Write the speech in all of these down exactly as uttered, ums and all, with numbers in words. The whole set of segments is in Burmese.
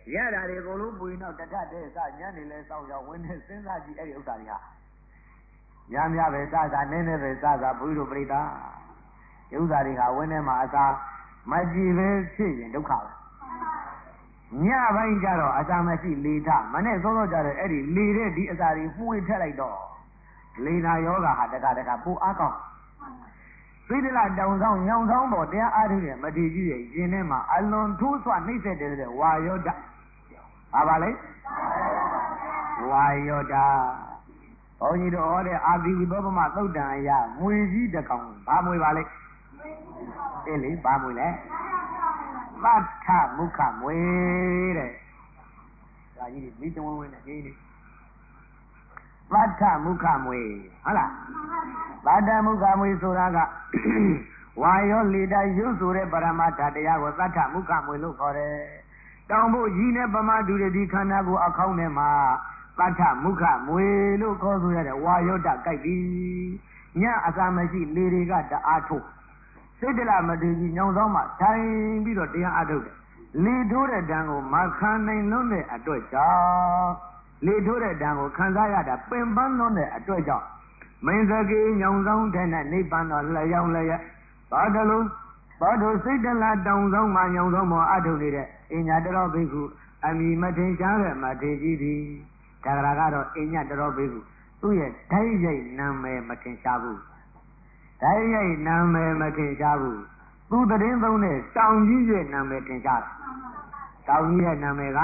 ရတာတွေအကုန်လုံးပူရင်တော့တထတဲ့စညနေလဲစောင်းရောက်ဝင်နေစဉ်းစားကြည့်အဲ့ဒီဥစ္စာတွေဟာများများပဲစစနည်းနည်းပဲစစဘုရားတို့ပြိတ္တာဥစ္စာတွေဟာဝင်နေမှာအသာမကြည့်ပဲဖြစ်ရင်ဒုက္ခပဲညပိုင်းကျတော့အစာမရှိလေထမနဲ့စောစောကြတဲ့အဲ့ဒီလေတဲ့ဒီအစာတွေမှုဝေထက်လိုက်တော့လေနာယောဂဟာတခါတခါပူအားကောင်းသိဒလတောင်ဆောင်ညောင်ဆောင်ပေါ်တရားအားထုတ်တဲ့မထေကြီးရဲ့ရင်ထဲမှာအလွန်ထိုးဆွနှိမ့်ဆက်တဲ့ဝါယောဒဘာပါလဲဝါယောဒဘုန်းကြီးတို့ဟောတဲ့အာသီဝိသောပမသုတ်တံအရာငွေကြီးတစ်ကောင်ဘာမွေပါလဲအေးလေဘာမွေလဲသတ္ထမုခမွေတဲ့ဒါကြီးမိတဝဝင်းနဲ့ကြီးနေသတ္ထမုခမွေဟုတ်လားသတ္တမုခမွေဆိုတာကဝါယောလေတရုပ်ဆိုတဲ့ပရမတ္ထတရားကိုသတ္ထမုခမွေလို့ခေါ်တယ်တောင်ဖို့ကြီးနဲ့ပမတူတဲ့ဒီခန္ဓာကိုအခေါင်းထဲမှာသတ္ထမုခမွေလို့ခေါ်ဆိုရတဲ့ဝါယောတကြိုက်ပြီညအစာမရှိလေတွေကတအားထုတ်စိတ်တလမတည်ကြီးညောင်ဆောင်မှထိုင်ပြီးတော့တရားအားထုတ်တယ်လေထိုးတဲ့တန်ကိုမခံနိုင်လွန်းတဲ့အတွက်ကြောင့်လေထိုးတဲ့တန်ကိုခံစားရတာပင်ပန်းလွန်းတဲ့အတွက်ကြောင့်မင်းစကေညောင်ဆောင်တဲ့နဲ့နိဗ္ဗာန်တော်လျောင်းလျက်ဘာတလို့ဘာတို့စိတ်တလတောင်ဆောင်မှညောင်ဆောင်မှအားထုတ်နေတဲ့အညာတရောဘိက္ခုအမိမထင်ရှားတဲ့မထေကြီးသည်ဒါကြကတော့အညာတရောဘိက္ခုသူ့ရဲ့ဓာတ်ရိုက်နာမည်မထင်ရှားဘူးဓာတ်ရိုက်နာမည်မထင်ရှားဘူးသူတရင်သုံးတဲ့တောင်ကြီးရဲ့နာမည်ထင်ရှားတယ်တောင်ကြီးရဲ့နာမည်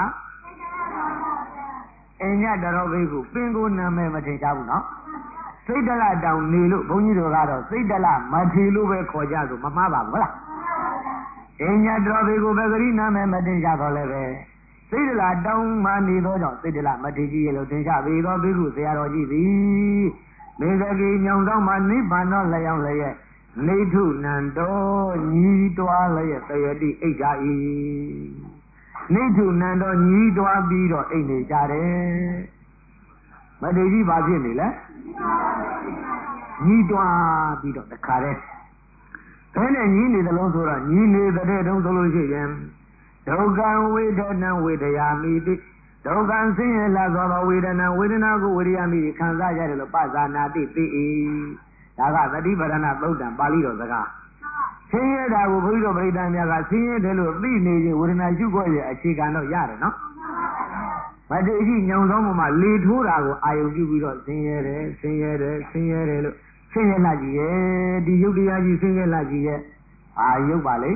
ကအညတရောဘိက္ခုပင်ကိုနာမည်မထင်ရှားဘူးနော်စိတ်တလတောင်နေလို့ဘုန်းကြီးတို့ကတော့စိတ်တလမထေလို့ပဲခေါ်ကြဆိုမမှားပါဘူးဟုတ်လားအညတရောဘိက္ခုပဲဂရိနာမည်မထင်ရှားတော့လည်းပဲစိတ်တလတောင်မှနေသောကြောင့်စိတ်တလမထေကြီးရဲ့လို့ထင်ရှားပြီသောဘိက္ခုဆရာတော်ကြီးသည်နေသကေညောင်တော့မှနိဗ္ဗာန်တော်လျောင်းလျက်နေထုနန္တောညီတွားလျက်တယတိအိတ်ကြ၏နေထုနန္တောညီတွားပြီးတော့အိတ်နေကြတယ်မထေကြီးဘာဖြစ်နေလဲညီတွားပြီးတော့တခါတည်းဘယ်နဲ့ညီနေသလုံးဆိုတော့ညီနေတဲ့တုံးဆိုလို့ရှိရင်ဒုက္ခဝေဒနာဝေဒယာမိတိဒုက္ခဆင်းရဲလာသောဝေဒနာဝေဒနာကိုဝေဒယာမိခံစားရတယ်လို့ပဇာနာတိသိ၏ဒါကသတိပဋ္ဌာန်သုတ်တံပါဠိတော်စကားဆင်းရဲတာကိုဘုရားတော်ပရိသတ်များကဆင်းရဲတယ်လို့သိနေရင်ဝေဒနာရှုခွက်ရဲ့အခြေခံတော့ရတယ်နော်မထေရကြီးညောင်ဆောင်မှာလေထိုးတာကိုအာယုံပြုပြီးတော့ဆင်းရဲတယ်ဆင်းရဲတယ်ဆင်းရဲတယ်လို့ဆင်းရဲလာကြည့်ရဲ့ဒီယုတ်တရားကြီးဆင်းရဲလာကြည့်ရဲ့အာယုတ်ပါလေ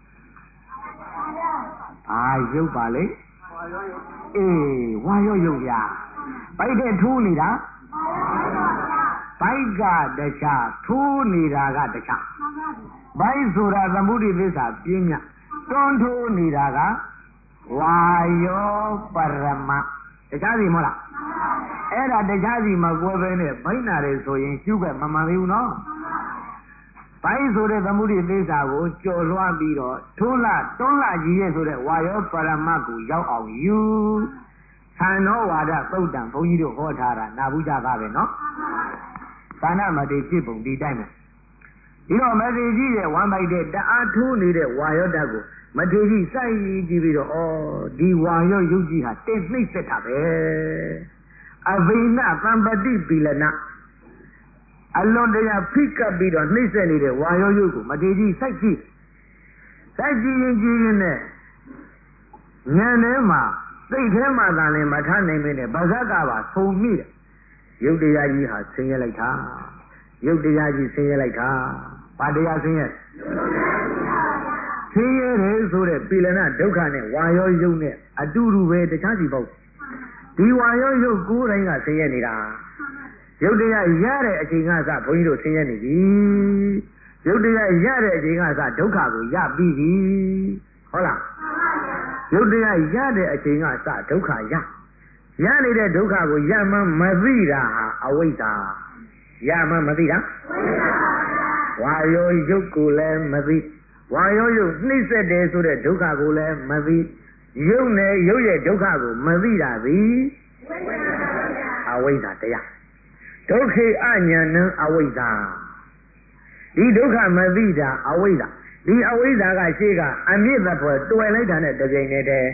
အာယုတ်ပါလေအေးဝါရောယုတ်ရဘိုက်တဲ့ထိုးနေတာဘိုက်ကတခြားထိုးနေတာကတခြားဘိုက်ဆိုတာသမုဒိသစ္စာပြင်းမြတွန်းထိုးနေတာကဝါယောပရမတခြားစီမဟုတ်လားအဲ့ဒါတခြားစီမကွဲပဲနဲ့ဘိုက်နာတယ်ဆိုရင်ကျုပ်ကမမှန်သေးဘူးနော်ဘိုက်ဆိုတဲ့သမုဒိသစ္စာကိုကျော်လွှားပြီးတော့ထိုးလာတွန်းလာကြီးရဲ့ဆိုတဲ့ဝါယောပရမကိုရောက်အောင်ယူသံသောဝါဒသုတ်တံဘုန်းကြီးတို့ဟောထားတာနာဘူးကြတာပဲနော်သာဏမတိဖြစ်ပုံဒီတိုင်းပဲဒီတော့မထေကြီးရဲ့ဝမ်းပိုက်တဲ့တအားထိုးနေတဲ့ဝါယောဓာတ်ကိုမထေကြီးစိုက်ကြည့်ပြီးတော့ဩဒီဝါယောယုတ်ကြီးဟာတင်နှိမ့်ဆက်တာပဲအဘိနသံပတိပီလနာအလွန်တရာဖိကပ်ပြီးတော့နှိမ့်ဆက်နေတဲ့ဝါယောယုတ်ကိုမထေကြီးစိုက်ကြည့်စိုက်ကြည့်ရင်ကြည့်ရင်နဲ့ဉာဏ်ထဲမှာစိတ်ထဲမှာသာလည်းမထားနိုင်မင်းနဲ့ဗဇက်ကပါဆုံမိတယ်ယုတ်တရားကြီးဟာဆင်းရဲလိုက်တာယုတ်တရားကြီးဆင်းရဲလိုက်တာဘာတရားဆင်းရဲဆင်းရဲတယ်ဆိုတဲ့ပိလနာဒုက္ခနဲ့ဝါယောယုတ်နဲ့အတူတူပဲတခြားစီပေါ့ဒီဝါယောယုတ်ကိုယ်တိုင်းကဆင်းရဲနေတာယုတ်တရားရတဲ့အချိန်ကစဘုန်းကြီးတို့ဆင်းရဲနေပြီယုတ်တရားရတဲ့အချိန်ကစဒုက္ခကိုရပြီးပြီဟုတ်လားယုတ်တရားရတဲ့အချိန်ကစဒုက္ခရရနေတဲ့ဒုက္ခကိုရမှမသိတာဟာအဝိဇ္ဇာရမှမသိတာဝါယောယုတ်ကိုလည်းမသိဝါယောယုတ်နှိမ့်ဆက်တယ်ဆိုတဲ့ဒုက္ခကိုလည်းမသိယုတ်နဲ့ယုတ်ရဲ့ဒုက္ခကိုမသိတာသည်အဝိဇ္ဇာတရားဒုက္ခေအညာဏံအဝိဇ္ဇာဒီဒုက္ခမသိတာအဝိဇ္ဇာဒီအဝိဇ္ဇာကရှေ့ကအမြင့်သဖွယ်တွယ်လိုက်တာနဲ့တပြိုင်တည်းတည်းမ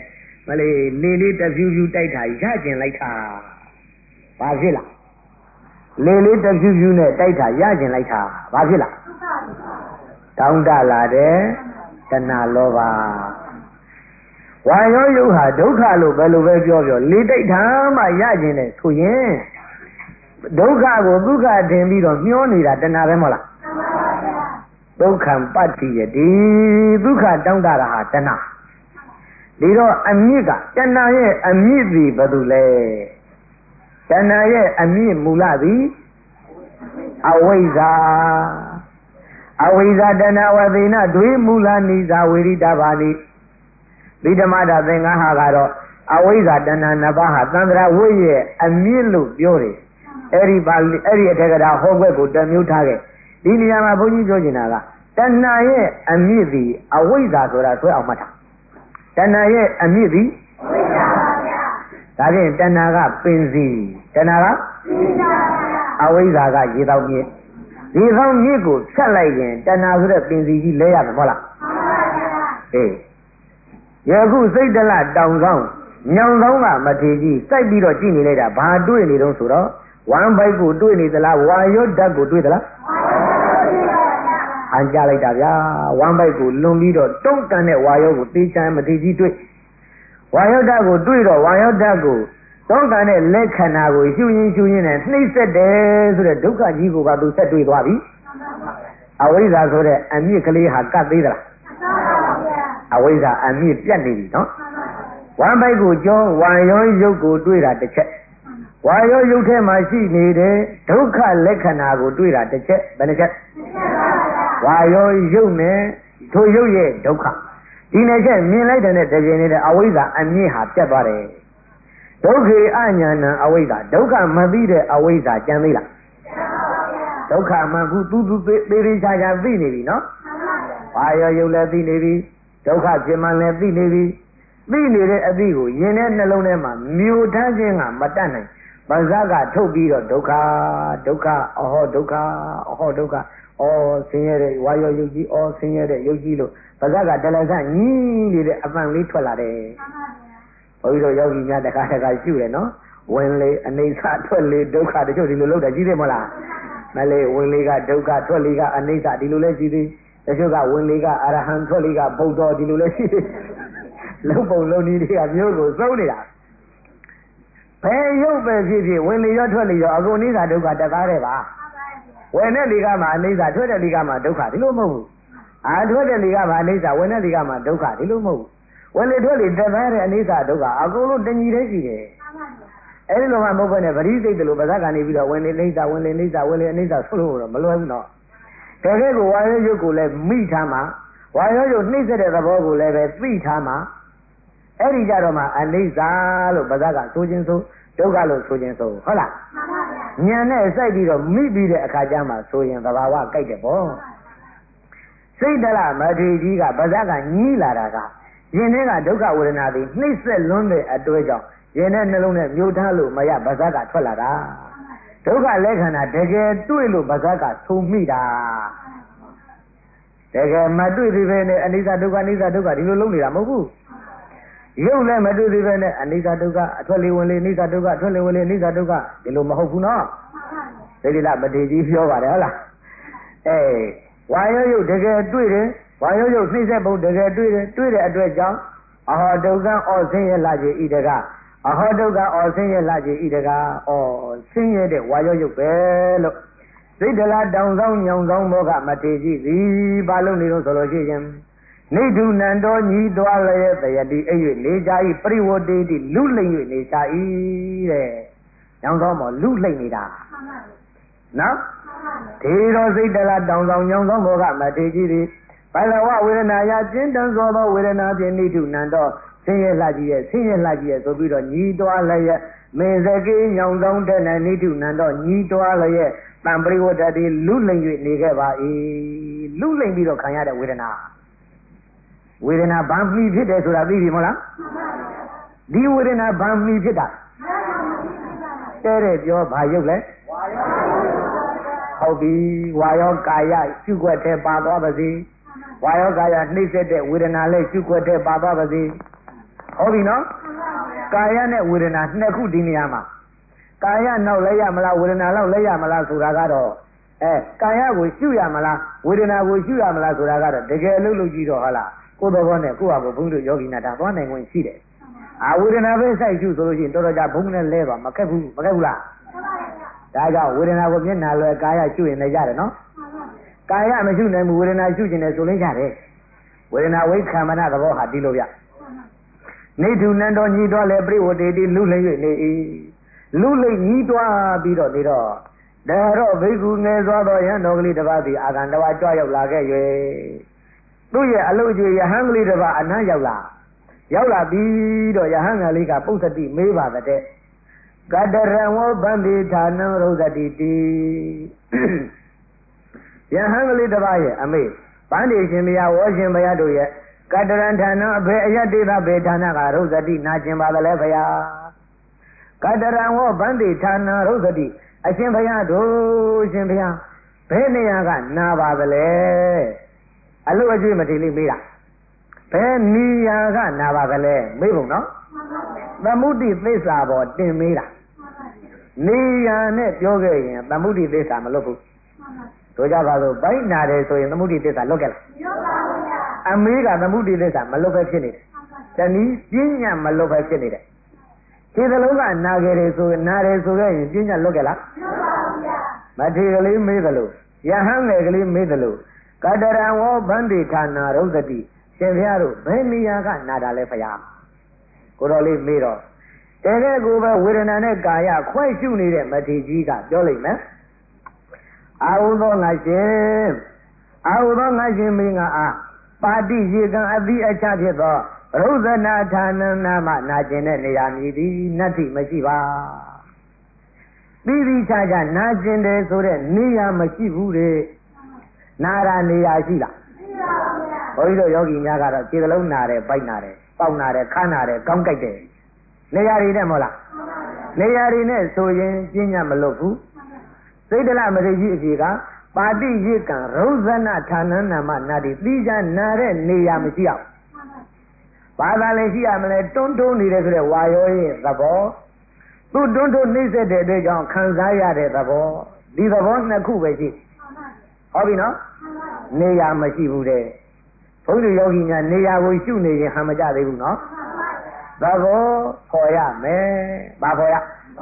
မလေးလေလေးတဖြူဖြူတိုက်တာရကျင်လိုက်တာဘာဖြစ်လားလေလေးတဖြူဖြူနဲ့တိုက်တာရကျင်လိုက်တာဘာဖြစ်လားတောင်းတလာတယ်တဏှာလောဘဝါရောယုတ်ဟာဒုက္ခလို့ဘယ်လိုပဲပြောပြောလေတိုက်တာမှရကျင်တယ်ဆိုရင်ဒုက္ခကိုဒုက္ခထင်ပြီးတော့မျောနေတာတဏှာပဲမဟုတ်လားဒုက္ခံပတ္တိယတိဒုက္ခတောင်းတတာဟာတဏှာဒီတော့အမြစ်ကတဏှာရဲ့အမြစ်သည်ဘာလို့လဲတဏှာရဲ့အမြစ်မူလသည်အဝိဇ္ဇာအဝိဇ္ဇာတဏှာဝသေနဒွေမူလနိဇာဝေရိတဘာနိဒီဓမ္မတာသင်္ကဟာကတော့အဝိဇ္ဇာတဏှာနှစ်ပါးဟာသံဃာဝိရဲ့အမြစ်လို့ပြောတယ်အဲ့ဒီပါအဲ့ဒီအထက်ကတာဟောခွက်ကိုတမျိုးထားခဲ့ဒီနေရာမှာဘုန်းကြီးပြောချင်တာကတဏှာရဲ့အမြစ်သည်အဝိဇ္ဇာဆိုတာဆွဲအောင်မှတ်တာတဏှာရဲ့အမြစ်သည်အဝိဇ္ဇာပါဗျာဒါဖြင့်တဏှာကပင်စီတဏှာကပင်စီပါဗျာအဝိဇ္ဇာကရေတောက်မြစ်ရေတောက်မြစ်ကိုဆက်လိုက်ရင်တဏှာဆိုတဲ့ပင်စီကြီးလဲရမှာမဟုတ်လားမှန်ပါဗျာအေးယခုစိတ်တလတောင်ဆောင်ညောင်ဆောင်ကမထေကြီးစိုက်ပြီးတော့ကြည့်နေလိုက်တာဘာတွေ့နေတော့ဆိုတော့ဝမ်းဘိုက်ကိုတွေ့နေသလားဝါရောဓာတ်ကိုတွေ့သလားအန်ကြလိုက်တာဗျာဝမ်းဘိုက်ကိုလွန်ပြီးတော့တုံးတန်တဲ့ဝါရောကိုတေးချမ်းမထေကြီးတွေ့ဝါရောဓာတ်ကိုတွေ့တော့ဝါရောဓာတ်ကိုတုံးတန်တဲ့လက်ခန္ဓာကိုရှုရင်းရှုရင်းနဲ့နှိမ့်ဆက်တယ်ဆိုတဲ့ဒုက္ခကြီးကိုကသူဆက်တွေ့သွားပြီအဝိဇ္ဇာဆိုတဲ့အမြစ်ကလေးဟာကတ်သေးသလားအဝိဇ္ဇာအမြစ်ပြတ်နေပြီနော်ဝမ်းဘိုက်ကိုကြောဝါရောရုပ်ကိုတွေ့တာတစ်ချက်ဝါရောရုပ်ထဲမှာရှိနေတဲ့ဒုက္ခလက္ခဏာကိုတွေ့တာတစ်ချက်ဘယ်နှချက်ဝါရောရုပ်နဲ့ထိုရုပ်ရဲ့ဒုက္ခဒီနှစ်ချက်မြင်လိုက်တဲ့တကြိမ်နဲ့အဝိဇ္ဇာအမြင့်ဟာပြတ်သွားတယ်ဒုက္ခေအညာဏအဝိဇ္ဇာဒုက္ခမသိတဲ့အဝိဇ္ဇာကြံသေးလားဒုက္ခမှခုသူသူသေးသေးချာချာသိနေပြီနော်ဝါရောရုပ်လည်းသိနေပြီဒုက္ခဖြစ်မှလည်းသိနေပြီသိနေတဲ့အသိကိုယင်တဲ့နှလုံးထဲမှာမြို့ထားခြင်းကမတတ်နိုင်ဗဇကထုတ်ပြီးတော့ဒုက္ခဒုက္ခအဟောဒုက္ခအဟောဒုက္ခအော်ဆင်းရဲတဲ့ဝါရောယုတ်ကြီးအော်ဆင်းရဲတဲ့ယုတ်ကြီးလို့ဗဇကတလဆညီးနေတဲ့အပန့်လေးထွက်လာတယ်ဘုန်းကြီးတို့ယောဂီများတခါတခါရှုတယ်နော်ဝင်လေအနေဆထွက်လေဒုက္ခတချို့ဒီလိုလုပ်တာကြီးတယ်မဟုတ်လားမလေးဝင်လေကဒုက္ခထွက်လေကအနေဆဒီလိုလဲရှိသေးတချို့ကဝင်လေကအရဟံထွက်လေကဘုဒ္ဓဒီလိုလဲရှိသေးလုံးပုံလုံးနည်းတွေကမျိုးကိုသုံးနေတာဘယ်ရုပ်ပဲဖြစ်ဖြစ်ဝင်လေရောထွက်လေရောအကုန်နိစ္စဒုက္ခတကားတဲ့ပါဝင်တဲ့လေကမှအနိစ္စထွက်တဲ့လေကမှဒုက္ခဒီလိုမဟုတ်ဘူးအာထွက်တဲ့လေကမှအနိစ္စဝင်တဲ့လေကမှဒုက္ခဒီလိုမဟုတ်ဘူးဝင်လေထွက်လေတကားတဲ့အနိစ္စဒုက္ခအကုန်လုံးတညီတည်းရှိတယ်အဲဒီလိုမှမဟုတ်ဘဲနဲ့ပရိစိတ်တလို့ဗဇက်ကနေပြီးတော့ဝင်လေနိစ္စဝင်လေနိစ္စဝင်လေအနိစ္စဆိုလို့တော့မလွယ်ဘူးနော်တကယ်ကိုဝါရောရုပ်ကိုလည်းမိထားမှဝါရောရုပ်နှိမ့်ဆက်တဲ့သဘောကိုလည်းပဲသိထားမှအဲ့ဒီကြတော့မှအနိစ္စလို့ဗဇက်ကဆိုခြင်းဆိုဒုက္ခလို့ဆိုခြင်းဆိုဟုတ်လားမှန်ပါဗျာဉာဏ်နဲ့စိုက်ပြီးတော့မိပြီးတဲ့အခါကျမှဆိုရင်သဘာဝကြိုက်တယ်ပေါ့စိတ်တလမထေကြီးကဗဇက်ကညီးလာတာကယင်ထဲကဒုက္ခဝေဒနာတွေနှိမ့်ဆက်လွန်းတဲ့အတွေ့ကြောင့်ယင်တဲ့နှလုံးနဲ့မြို့ထားလို့မရဗဇက်ကထွက်လာတာဒုက္ခလက္ခဏာတကယ်တွေ့လို့ဗဇက်ကသုံမိတာတကယ်မတွေ့သေးပဲနဲ့အနိစ္စဒုက္ခအနိစ္စဒုက္ခဒီလိုလုံးနေတာမဟုတ်ဘူးရုပ်လည်းမတွေ့သေးပဲနဲ့အနိစ္စဒုက္ခအထွက်လေဝင်လေအနိစ္စဒုက္ခအထွက်လေဝင်လေအနိစ္စဒုက္ခဒီလိုမဟုတ်ဘူးနော်သိတိလမထေကြီးပြောပါတယ်ဟုတ်လားအဲဝါရောရုပ်တကယ်တွေ့တယ်ဝါရောရုပ်နှိမ့်ဆက်ဖို့တကယ်တွေ့တယ်တွေ့တဲ့အတွက်ကြောင့်အဟောဒုက္ခအောဆင်းရဲလာခြင်းဤတကအဟောဒုက္ခအောဆင်းရဲလာခြင်းဤတကအောဆင်းရဲတဲ့ဝါရောရုပ်ပဲလို့စိတ်တလားတောင်ဆောင်ညောင်ဆောင်ဘောကမထေကြီးသည်ဘာလို့နေလို့ဆိုလို့ရှိရင်နေတုနန္တောညီသွားလျက်တယတိအိ၍နေကြ၏ပရိဝတေတိလူလိမ့်၍နေကြ၏တဲ့ညောင်ဆောင်မောလူလိမ့်နေတာနော်ဒီတော့စိတ်တလားတောင်ဆောင်ညောင်ဆောင်ဘောကမထေကြီးသည်ဘလဝဝေဒနာယကျဉ်းတန်သောသောဝေဒနာဖြင့်နေတုနန္တောဆင်းရဲလှကြီးရဲ့ဆင်းရဲလှကြီးရဲ့ဆိုပြီးတော့ညီသွားလျက်မေဇကေညောင်ဆောင်တဲ့၌နေတုနန္တောညီသွားလျက်တံပရိဝတ္တတိလူလိမ့်၍နေခဲ့ပါ၏လူလိမ့်ပြီးတော့ခံရတဲ့ဝေဒနာဝေဒနာဘာမှီဖြစ်တယ်ဆိုတာသိပြီမဟုတ်လားဒီဝေဒနာဘာမှီဖြစ်တာတဲ့တဲ့ပြောဘာရုပ်လဲဟုတ်ပြီဝါယောကာယရှုွက်တဲ့ပါသွားပါစေဝါယောကာယနှိမ့်ဆက်တဲ့ဝေဒနာလည်းရှုွက်တဲ့ပါသွားပါစေဟဟုတ်ပြီနော်ကာယနဲ့ဝေဒနာနှစ်ခုဒီနေရာမှာကာယနောက်လဲရမလားဝေဒနာနောက်လဲရမလားဆိုတာကတော့အဲကာယကိုရှုရမလားဝေဒနာကိုရှုရမလားဆိုတာကတော့တကယ်လို့လို့ကြည့်တော့ဟုတ်လားကိုယ်တော်ဘောနဲ့ကိုယ့်ဟာကိုဘုန်းကြီးတို့ယောဂီနာတာသွားနိုင်ဝင်ရှိတယ်အာဝေဒနာပဲစိုက်ရှုဆိုလို့ရှိရင်တော်တော်ကြာဘုန်းနဲ့လဲသွားမခက်ဘူးမခက်ဘူးလားဒါကြောင့်ဝေဒနာကိုမျက်နာလွယ်ကာယရှုရင်လည်းရတယ်နော်ကာယမရှုနိုင်ဘူးဝေဒနာရှုခြင်းနဲ့ဆိုလို့ရတယ်ဝေဒနာဝိခံမနာသဘောဟာဒီလိုပြနေထုနန္တော်ညီတော်လည်းပြိဝတေတိလူလည်း၍နေ၏လူလည်းညီတော်ပြီးတော့နေတော့ဒါတော့ဘိက္ခုငယ်သွားသောယဟန်တော်ကလေးတစ်ပါးသည်အာဂန္တဝါကြွရောက်လာခဲ့၍သူ့ရဲ့အလုပ်ကြီးယဟန်ကလေးတစ်ပါးအနံ့ရောက်လာရောက်လာပြီးတော့ယဟန်ကလေးကပုစ္ဆတိမေးပါတဲ့ကတရံဝဗန္တိဌာနံရုဇတိတိယဟန်ကလေးတစ်ပါးရဲ့အမေဗန္တိရှင်ဘုရားဝေါ်ရှင်ဘုရားတို့ရဲ့ကတရံဌာနအဘေအယတ္တိသဘေဌာနကရုဇတိနာကျင်ပါသလဲဘုရားကတရံဝဗန္တိဌာနရုဇတိအရှင်ဘုရားတို့ရှင်ဘုရားဘယ်နေရာကနာပါသလဲအလို့အကျွေးမထေလေးမေးတာဘယ်နေရာကနာပါသလဲမေးပုံနော်သမုဒိသစ္စာပေါ်တင်မေးတာနေရာနဲ့ပြောခဲ့ရင်သမုဒိသစ္စာမလွတ်ဘူးတို့ကြပါစို့ဘိုက်နာတယ်ဆိုရင်သမုဒိသစ္စာလွတ်ခဲ့လားမလွတ်ပါဘူးဗျာအမေးကသမုဒိသစ္စာမလွတ်ပဲဖြစ်နေတယ်တနည်းပညာမလွတ်ပဲဖြစ်နေတယ်ဒီသလုံးကနာကြတယ်ဆိုနာတယ်ဆိုခဲ့ရင်ပညာလွတ်ခဲ့လားမလွတ်ပါဘူးဗျာမထေကလေးမေးသလိုယဟန်ငယ်ကလေးမေးသလိုကတရံဝဗန္တိဌာနာရုဇတိရှင်ဘုရားတို့ဘယ်နေရာကနာတာလဲဖရာကိုတော်လေးမေးတော့တကယ်ကိုပဲဝေဒနာနဲ့ကာယခွဲရှုနေတဲ့မထေကြီးကပြောလိုက်မယ်အာဟုသောငါရှင်အာဟုသောငါရှင်မင်းကအာပါတိရေကံအတိအချဖြစ်သောရုဇနာဌာနနာမနာကျင်တဲ့နေရာမြည်သည်နတ္တိမရှိပါသီးသီးခြားခြားနာကျင်တယ်ဆိုတဲ့နေရာမရှိဘူးတဲ့နာရာနေရာရှိလားဘုန်းကြီးတို့ယောဂီများကတော့ခြေလုံးနာတယ်ပိုက်နာတယ်ပေါက်နာတယ်ခါနာတယ်ကောင်းကြိုက်တယ်နေရာတွေနဲ့မဟုတ်လားနေရာတွေနဲ့ဆိုရင်ပညာမလွတ်ဘူးစိတ်တလမရိကြီးအဖြေကပါတိရေကံရုဇနာဌာနနာမနာတိသီးခြားနာတဲ့နေရာမရှိအောင်ဘာသာလည်းရှိရမလဲတွန်းတွန်းနေတယ်ဆိုတဲ့ဝါရောရဲ့သဘောသူတွန်းတွန်းနှိမ့်ဆက်တဲ့အတွက်ကြောင့်ခံစားရတဲ့သဘောဒီသဘောနှစ်ခုပဲရှိဟုတ်ပြီနော်နေရာမရှိဘူးတဲ့ဘုန်းကြီးယောဂီများနေရာကိုရှုနေရင်ဟံမကြသေးဘူးနော်သဘောခေါ်ရမယ်ဘာခေါ်ရ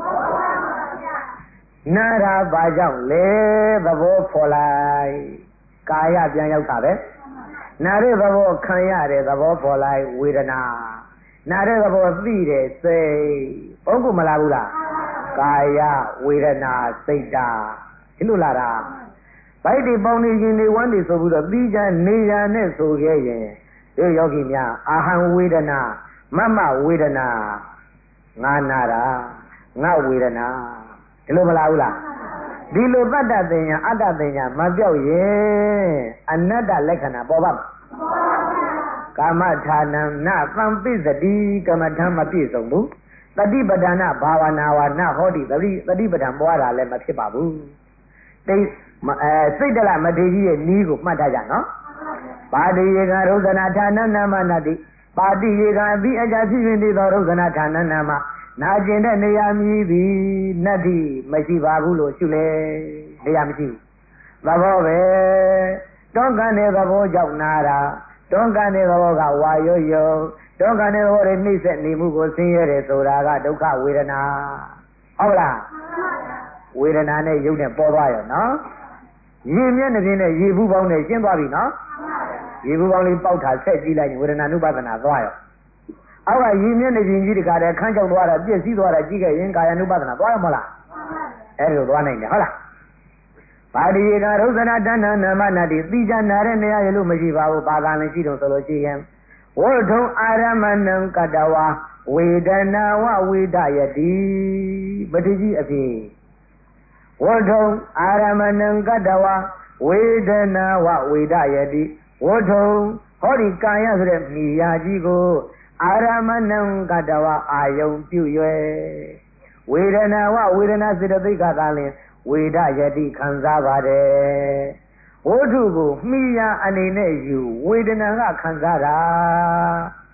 နာရာဘာကြောင့်လဲသဘောဖော်လိုက်ကာယပြန်ရောက်တာပဲနာတဲ့သဘောခံရတဲ့သဘောပေါ်လိုက်ဝေဒနာနာတဲ့သဘောသိတဲ့စိတ်ဘုန်းကမလာဘူးလားကာယဝေဒနာစိတ်တာဒီလိုလာတာဗိုက်ဒီပေါင်းနေရင်နေဝမ်းနေဆိုပြီးတော့ပြီးချနေရနဲ့ဆိုခဲ့ရင်ဒီယောဂီများအာဟံဝေဒနာမမဝေဒနာငါနာတာငါဝေဒနာဒီလိုမလာဘူးလားဒီလိုတတ္တသင်ညာအတ္တသင်ညာမပြောက်ရင်အနတ္တလက္ခဏာပေါ်ပါမကာမဌာနံနသံပိစတိကမ္မထမပြည့်စုံဘူးတတိပဒနာဘာဝနာဝနာဟောတိတတိတတိပဒံပွားတာလည်းမဖြစ်ပါဘူးတိအဲစိတ်တလမထေကြီးရဲ့နီးကိုမှတ်ထားကြနော်ပါတိယေကရုဇနာဌာနနာမနာတိပါတိယေကအပြီးအကြဖြစ်ဖြစ်နေသောရုဇနာဌာနနာမနာကျင်တဲ့နေရာမြည်သည်နတ္တိမရှိပါဘူးလို့ရှုလေနေရာမရှိဘူးသဘောပဲတွန်းကန်တဲ့သဘောကြောင့်နာတာတွန်းကန်တဲ့သဘောကဝါရွရွတွန်းကန်တဲ့သဘောတွေနှိမ့်ဆက်နေမှုကိုဆင်းရဲတယ်ဆိုတာကဒုက္ခဝေဒနာဟုတ်လားဝေဒနာနဲ့ရုပ်နဲ့ပေါ်သွားရောနော်ရေမျက်နှာပြင်နဲ့ရေဘူးပေါင်းနဲ့ရှင်းသွားပြီနော်ရေဘူးပေါင်းလေးပေါက်တာဆက်ကြည့်လိုက်ရင်ဝေဒနာနုပါဒနာသွားရောအောက်ကရေမျက်နှာပြင်ကြီးတခါတည်းခန်းချောက်သွားတာပြည့်စည်သွားတာကြည့်ခဲ့ရင်ကာယ ानु ပါဒနာသွားရမလားအဲ့လိုသွားနိုင်တယ်ဟုတ်လားပါဠိကရုဇနာတဏ္ဍနာမနာတိသိကြနာတဲ့နေရာရလို့မရှိပါဘူးပါကလည်းရှိတော့ဆိုလို့ရှိရင်ဝဋ္ထုံအာရမဏံကတဝါဝေဒနာဝဝေဒယတိပဋိကြီးအဖြစ်ဝဋ္ထုံအာရမဏံကတဝါဝေဒနာဝဝေဒယတိဝဋ္ထုံဟောဒီကာယဆိုတဲ့မိယာကြီးကိုအာရမဏံကတဝါအာယုံပြု၍ဝေဒနာဝဝေဒနာစေတသိက်ကသာလင်ဝေဒယတိခံစားပါတယ်ဝဋ္ထုကိုမိယာအနေနဲ့ယူဝေဒနာကခံစားတာ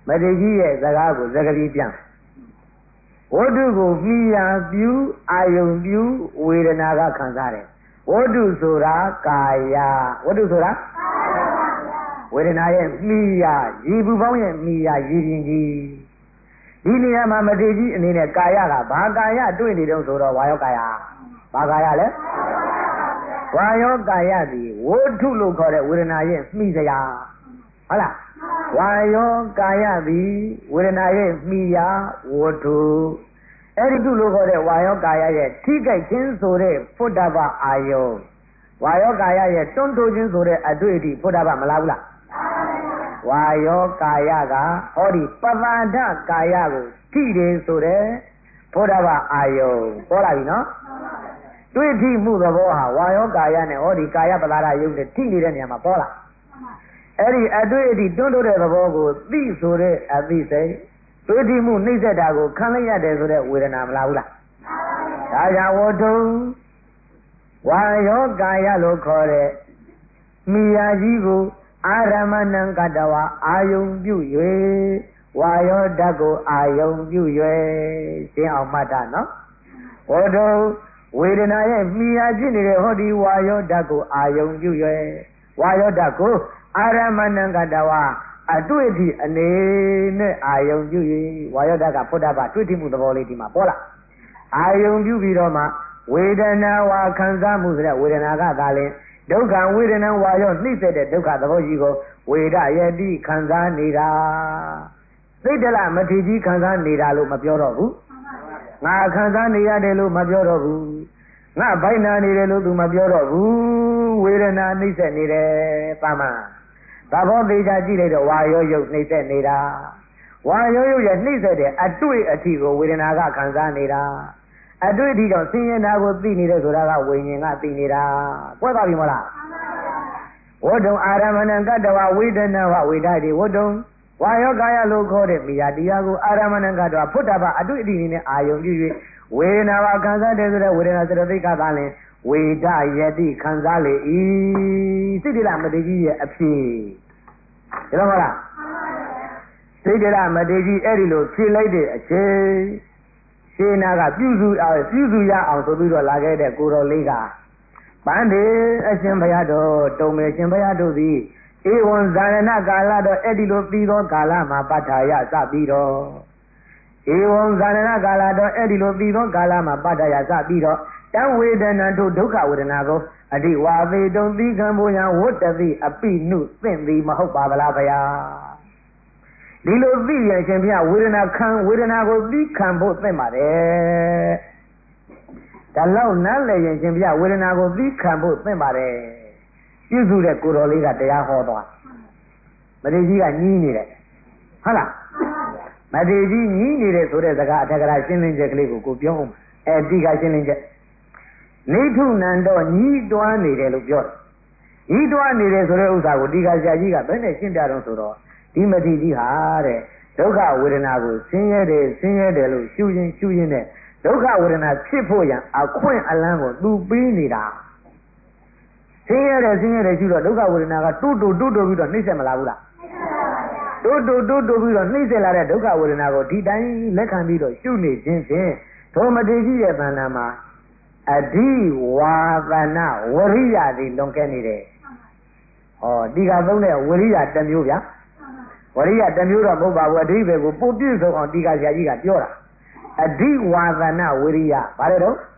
မထေကြီးရဲ့စကားကိုစကားပြီးပြန်ဝတ္ထုကိုမြည်ရာပြုအာယုံပြုဝေဒနာကခံစားတယ်ဝတ္ထုဆိုတာကာယဝတ္ထုဆိုတာဝေဒနာရဲ့မြည်ရာရည်ပူပေါင်းရဲ့မြည်ရာရည်ရင်ကြီးဒီနေရာမှာမထေကြီးအနေနဲ့ကာယကဘာကာယတွေ့နေတုံးဆိုတော့ဝါယောကာယဘာကာယလဲဝါယောကာယသည်ဝတ္ထုလို့ခေါ်တဲ့ဝေဒနာရဲ့မြည်စရာဟုတ်လားဝါယောကာယသည်ဝေဒနာရဲ့မြည်ရာဝတ္ထုအဲ့ဒီတုလို့ခေါ်တဲ့ဝါယောကာယရဲ့ထိခိုက်ခြင်းဆိုတဲ့ဖုဒ္ဓဘာအာယုံဝါယောကာယရဲ့တွန်းတိုးခြင်းဆိုတဲ့အတွေ့အထိဖုဒ္ဓဘာမလားဘူးလားဝါယောကာယကဟောဒီပဗာဒကာယကိုထိတယ်ဆိုတဲ့ဖုဒ္ဓဘာအာယုံပေါ်လာပြီနော်တွေ့ထိမှုသဘောဟာဝါယောကာယနဲ့ဟောဒီကာယပလာဒယုံနဲ့ထိနေတဲ့နေရာမှာပေါ်လာအဲ့ဒီအတွေ့အထိတွန်းတိုးတဲ့သဘောကိုသိဆိုတဲ့အသိစိတ်တွေ့ထိမှုနှိမ့်ဆက်တာကိုခံလိုက်ရတယ်ဆိုတဲ့ဝေဒနာမလားဘူးလားဒါကြောင့်ဝတ္ထုဝါယောကာယလို့ခေါ်တဲ့မိယာကြီးကိုအာရမဏံကတဝါအာယုံပြု၍ဝါယောဓာတ်ကိုအာယုံပြု၍ရှင်းအောင်မှတ်တာနော်ဝတ္ထုဝေဒနာရဲ့မိယာဖြစ်နေတဲ့ဟောဒီဝါယောဓာတ်ကိုအာယုံပြု၍ဝါယောဓာတ်ကိုအာရမဏံကတဝါအတွေ့အထိအနေနဲ့အာယုံပြု၍ဝါယောဓာတ်ကဖုဒ္ဓဘာတွေ့ထိမှုသဘောလေးဒီမှာပေါ်လာအာယုံပြုပြီးတော့မှဝေဒနာဝါခံစားမှုဆိုတဲ့ဝေဒနာကသာလင်ဒုက္ခဝေဒနာဝါယောနှိမ့်ဆက်တဲ့ဒုက္ခသဘောကြီးကိုဝေဒယတိခံစားနေတာသိတလားမထေကြီးခံစားနေတာလို့မပြောတော့ဘူးငါခံစားနေရတယ်လို့မပြောတော့ဘူးငါဘိုက်နာနေတယ်လို့သူမပြောတော့ဘူးဝေဒနာနှိမ့်ဆက်နေတယ်ပါမသဘောသေးချာကြည့်လိုက်တော့ဝါယောယုတ်နှိမ့်ဆက်နေတာဝါယောယုတ်ရဲ့နှိမ့်ဆက်တဲ့အတွေ့အထိကိုဝေဒနာကခံစားနေတာအတွေ့အထိကြောင့်ဆင်းရဲတာကိုသိနေတယ်ဆိုတာကဝိညာဉ်ကသိနေတာကွဲသွားပြီမလားဝတ္တုအာရမဏံကတ္တဝဝေဒနာဝဝေဒတိဝတ္တုဝါယောကာယလို့ခေါ်တဲ့မိယာတရားကိုအာရမဏံကတ္တဝဖုဒ္ဓဘာအတွေ့အထိနဲ့အာယုံပြု၍ဝေဒနာဝခံစားတယ်ဆိုတဲ့ဝေဒနာစရသိကသာလင်ဝေဒယတိခံစားလေ၏စိတ္တလမတေကြီးရဲ့အဖြစ်ဒီလိုမလားစိတ္တလမတေကြီးအဲ့ဒီလိုဖြေလိုက်တဲ့အချိန်ရှင်းနာကပြုစုအောင်ပြုစုရအောင်ဆိုပြီးတော့လာခဲ့တဲ့ကိုတော်လေးကပန်းဒီအရှင်ဘုရားတော်တုံမေရှင်ဘုရားတို့သည်ဧဝံဇာရဏကာလတော့အဲ့ဒီလိုပြီးသောကာလမှာပဋ္ဌာယစပြီးတော့ဧဝံဇာရဏကာလတော့အဲ့ဒီလိုပြီးသောကာလမှာပဋ္ဌာယစပြီးတော့တံဝေဒနာတို့ဒုက္ခဝေဒနာကိုအတိဝါသေတုံသီခံဖို့ရန်ဝတ္တတိအပိနုသင့်သည်မဟုတ်ပါဗလားဗျာဒီလိုသိရရှင်ဘုရားဝေဒနာခံဝေဒနာကိုသိခံဖို့သင့်ပါတယ်ဒါလောက်နားလည်ရင်ရှင်ဘုရားဝေဒနာကိုသိခံဖို့သင့်ပါတယ်ပြုစုတဲ့ကိုတော်လေးကတရားဟောသွားမထေကြီးကညီးနေတယ်ဟုတ်လားမထေကြီးညီးနေတဲ့ဆိုတဲ့စကားအထက်ကရာရှင်းလင်းချက်ကလေးကိုကိုပြောအောင်အဲဒီကရှင်းလင်းချက်နေထုနန္တော့ညီးတွားနေတယ်လို့ပြောတယ်ညီးတွားနေတယ်ဆိုတဲ့ဥစ္စာကိုဒီကဆရာကြီးကဘယ်နဲ့ရှင်းပြတော့ဆိုတော့ဒီမထေကြီးဟာတဲ့ဒုက္ခဝေဒနာကိုဆင်းရဲတယ်ဆင်းရဲတယ်လို့ရှုရင်ရှုရင်နဲ့ဒုက္ခဝေဒနာဖြစ်ဖို့ရန်အခွင့်အလန်းကိုသူပေးနေတာဆင်းရဲတယ်ဆင်းရဲတယ်ရှုတော့ဒုက္ခဝေဒနာကတိုးတိုးတိုးတိုးပြီးတော့နှိမ့်ဆက်မလာဘူးလားတိုးတိုးတိုးတိုးပြီးတော့နှိမ့်ဆက်လာတဲ့ဒုက္ခဝေဒနာကိုဒီတိုင်းလက်ခံပြီးတော့ရှုနေခြင်းဖြင့်ဒုမထေကြီးရဲ့သဏ္ဍာန်မှာအဓိဝါသနာဝရိယတွေလွန်ကဲနေတယ်ဟောဒီကသုံးတဲ့ဝရိယတစ်မျိုးဗျာဝရိယတစ်မျိုးတော့မဟုတ်ပါဘူးအဓိပ္ပာယ်ကိုပို့ပြည့်စုံအောင်ဒီကဆရာကြီးကပြောတာအဓိဝါသနာဝရိယဘာလဲတော့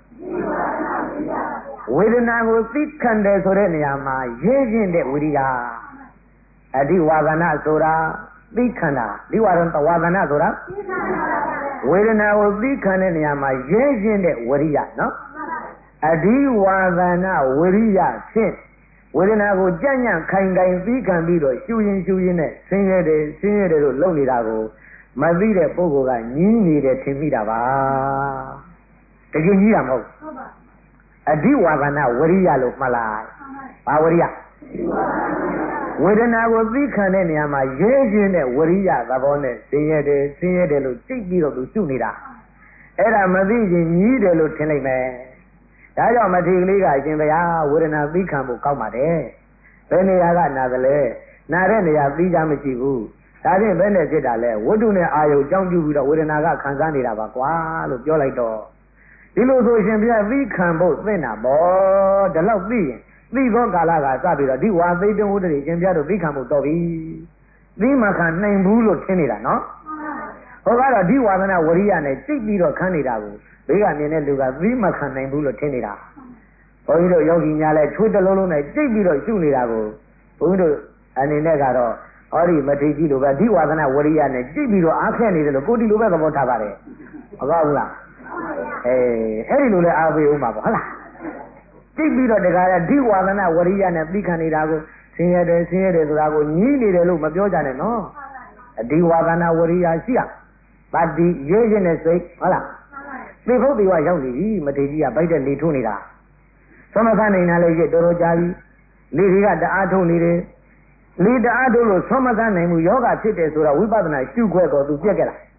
ဝေဒနာကိုသိခံတယ်ဆိုတဲ့နေရာမှာရေးခြင်းတဲ့ဝိရိယအဓိဝါဒနာဆိုတာသိခံတာဒီဝါဒနာဝါဒနာဆိုတာဝေဒနာကိုသိခံတဲ့နေရာမှာရေးခြင်းတဲ့ဝိရိယနော်အဓိဝါဒနာဝိရိယဖြင့်ဝေဒနာကိုကြံ့ကြံ့ခိုင်ခိုင်သိခံပြီးတော့ရှူရင်ရှူရင်နဲ့ဆင်းရဲတယ်ဆင်းရဲတယ်လို့လုပ်နေတာကိုမသိတဲ့ပုဂ္ဂိုလ်ကညင်းနေတယ်ထင်မိတာပါတကယ်ကြီးတာမဟုတ်အဓိဝါဒနာဝရိယလို့မှတ်လိုက်ဘာဝရိယဝေဒနာကိုသိခံတဲ့နေရာမှာရဲခြင်းတဲ့ဝရိယသဘောနဲ့ဆင်းရဲတယ်ဆင်းရဲတယ်လို့သိပြီးတော့သူရှုနေတာအဲ့ဒါမသိရင်ကြီးတယ်လို့ထင်လိုက်မယ်ဒါကြောင့်မထေရလေးကအရှင်ဘုရားဝေဒနာသိခံဖို့ကောက်ပါတယ်ဘယ်နေရာကနာသလဲနာတဲ့နေရာသိကြမရှိဘူးဒါဖြင့်ဘယ်နဲ့ဖြစ်တာလဲဝတ္ထုနဲ့အာယုကြောင့်ပြုပြီးတော့ဝေဒနာကခံစားနေတာပါကွာလို့ပြောလိုက်တော့ဒီလိုဆိုရှင်ပြသိခံဖို့သိတာပေါ့ဒါတော့သိရင်သိသောကာလကစပြီးတော့ဒီဝါသိတုံဝတ္တတွေရှင်ပြတို့သိခံဖို့တော့ပြီသိမှခံနိုင်ဘူးလို့ထင်နေတာနော်ဟောကတော့ဒီဝါဒနာဝရိယနဲ့ကြိတ်ပြီးတော့ခံနေတာကိုဘေးကမြင်တဲ့လူကသိမှခံနိုင်ဘူးလို့ထင်နေတာဘုန်းကြီးတို့ယောဂီများလဲချွေးတလုံးလုံးနဲ့ကြိတ်ပြီးတော့ရှုနေတာကိုဘုန်းကြီးတို့အနေနဲ့ကတော့ဟောဒီမထေကြီးလိုပဲဒီဝါဒနာဝရိယနဲ့ကြိတ်ပြီးတော့အားခဲနေတယ်လို့ကိုတီလိုပဲသဘောထားပါတယ်မဟုတ်ဘူးလားအဲအဲ့ဒီလိုလဲအားပေးဦးမှာပေါ့ဟုတ်လားကြိတ်ပြီးတော့တခါတည်းဒီဝါဒနာဝရိယနဲ့သိခံနေတာကိုဆင်းရဲတယ်ဆင်းရဲတယ်ဆိုတာကိုညှိနေတယ်လို့မပြောကြနဲ့နော်ဒီဝါဒနာဝရိယရှိရဗတ္တိရေးခြင်းနဲ့စိတ်ဟုတ်လားသိဖို့ဒီဝရောက်နေပြီမထေကြီးကဗိုက်တဲ့လေထိုးနေတာသမခနိုင်နာလေးရတော်တော်ကြာပြီလေတွေကတအားထုံနေတယ်လေတအားထုံလို့သမခနိုင်မှုယောဂဖြစ်တယ်ဆိုတာဝိပဿနာရှုခွဲတော့သူပြက်ကြလား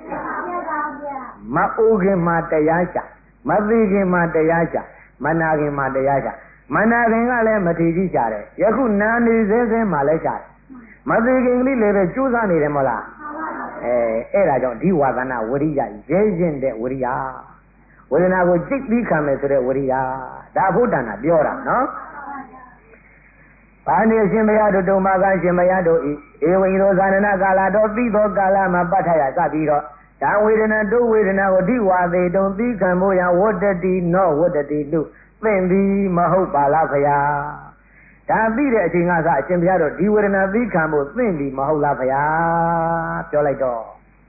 မအိုခင်မှာတရားရှာမသိခင်မှာတရားရှာမနာခင်မှာတရားရှာမနာခင်ကလည်းမထေကြီးရှာတယ်ယခုနာနေသေးသေးမှလည်းရှာတယ်မသိခင်ကလေးလည်းပဲကြိုးစားနေတယ်မဟုတ်လားအဲအဲ့ဒါကြောင့်ဒီဝါဒနာဝရိယရဲရင်တဲ့ဝရိယဝေဒနာကိုကြိတ်ပြီးခံမယ်ဆိုတဲ့ဝရိယဒါဘုဒ္ဓနာပြောတာနော်ဘာနေရှင်မရတို့တုံမကရှင်မရတို့ဤဧဝံရောဇာနနာကာလတော်သိသောကာလမှာပဋ္ဌာယစပြီးတော့ဒါဝေဒနာတို့ဝေဒနာကိုဒီဝါသေးတုံသိခံဖို့ရဝတ္တတိနောဝတ္တတိလူသင်သည်မဟုတ်ပါလားခရာဒါသိတဲ့အချိန်ကစအရှင်ဘုရားတို့ဒီဝေဒနာသိခံဖို့သင်သည်မဟုတ်လားခရာပြောလိုက်တော့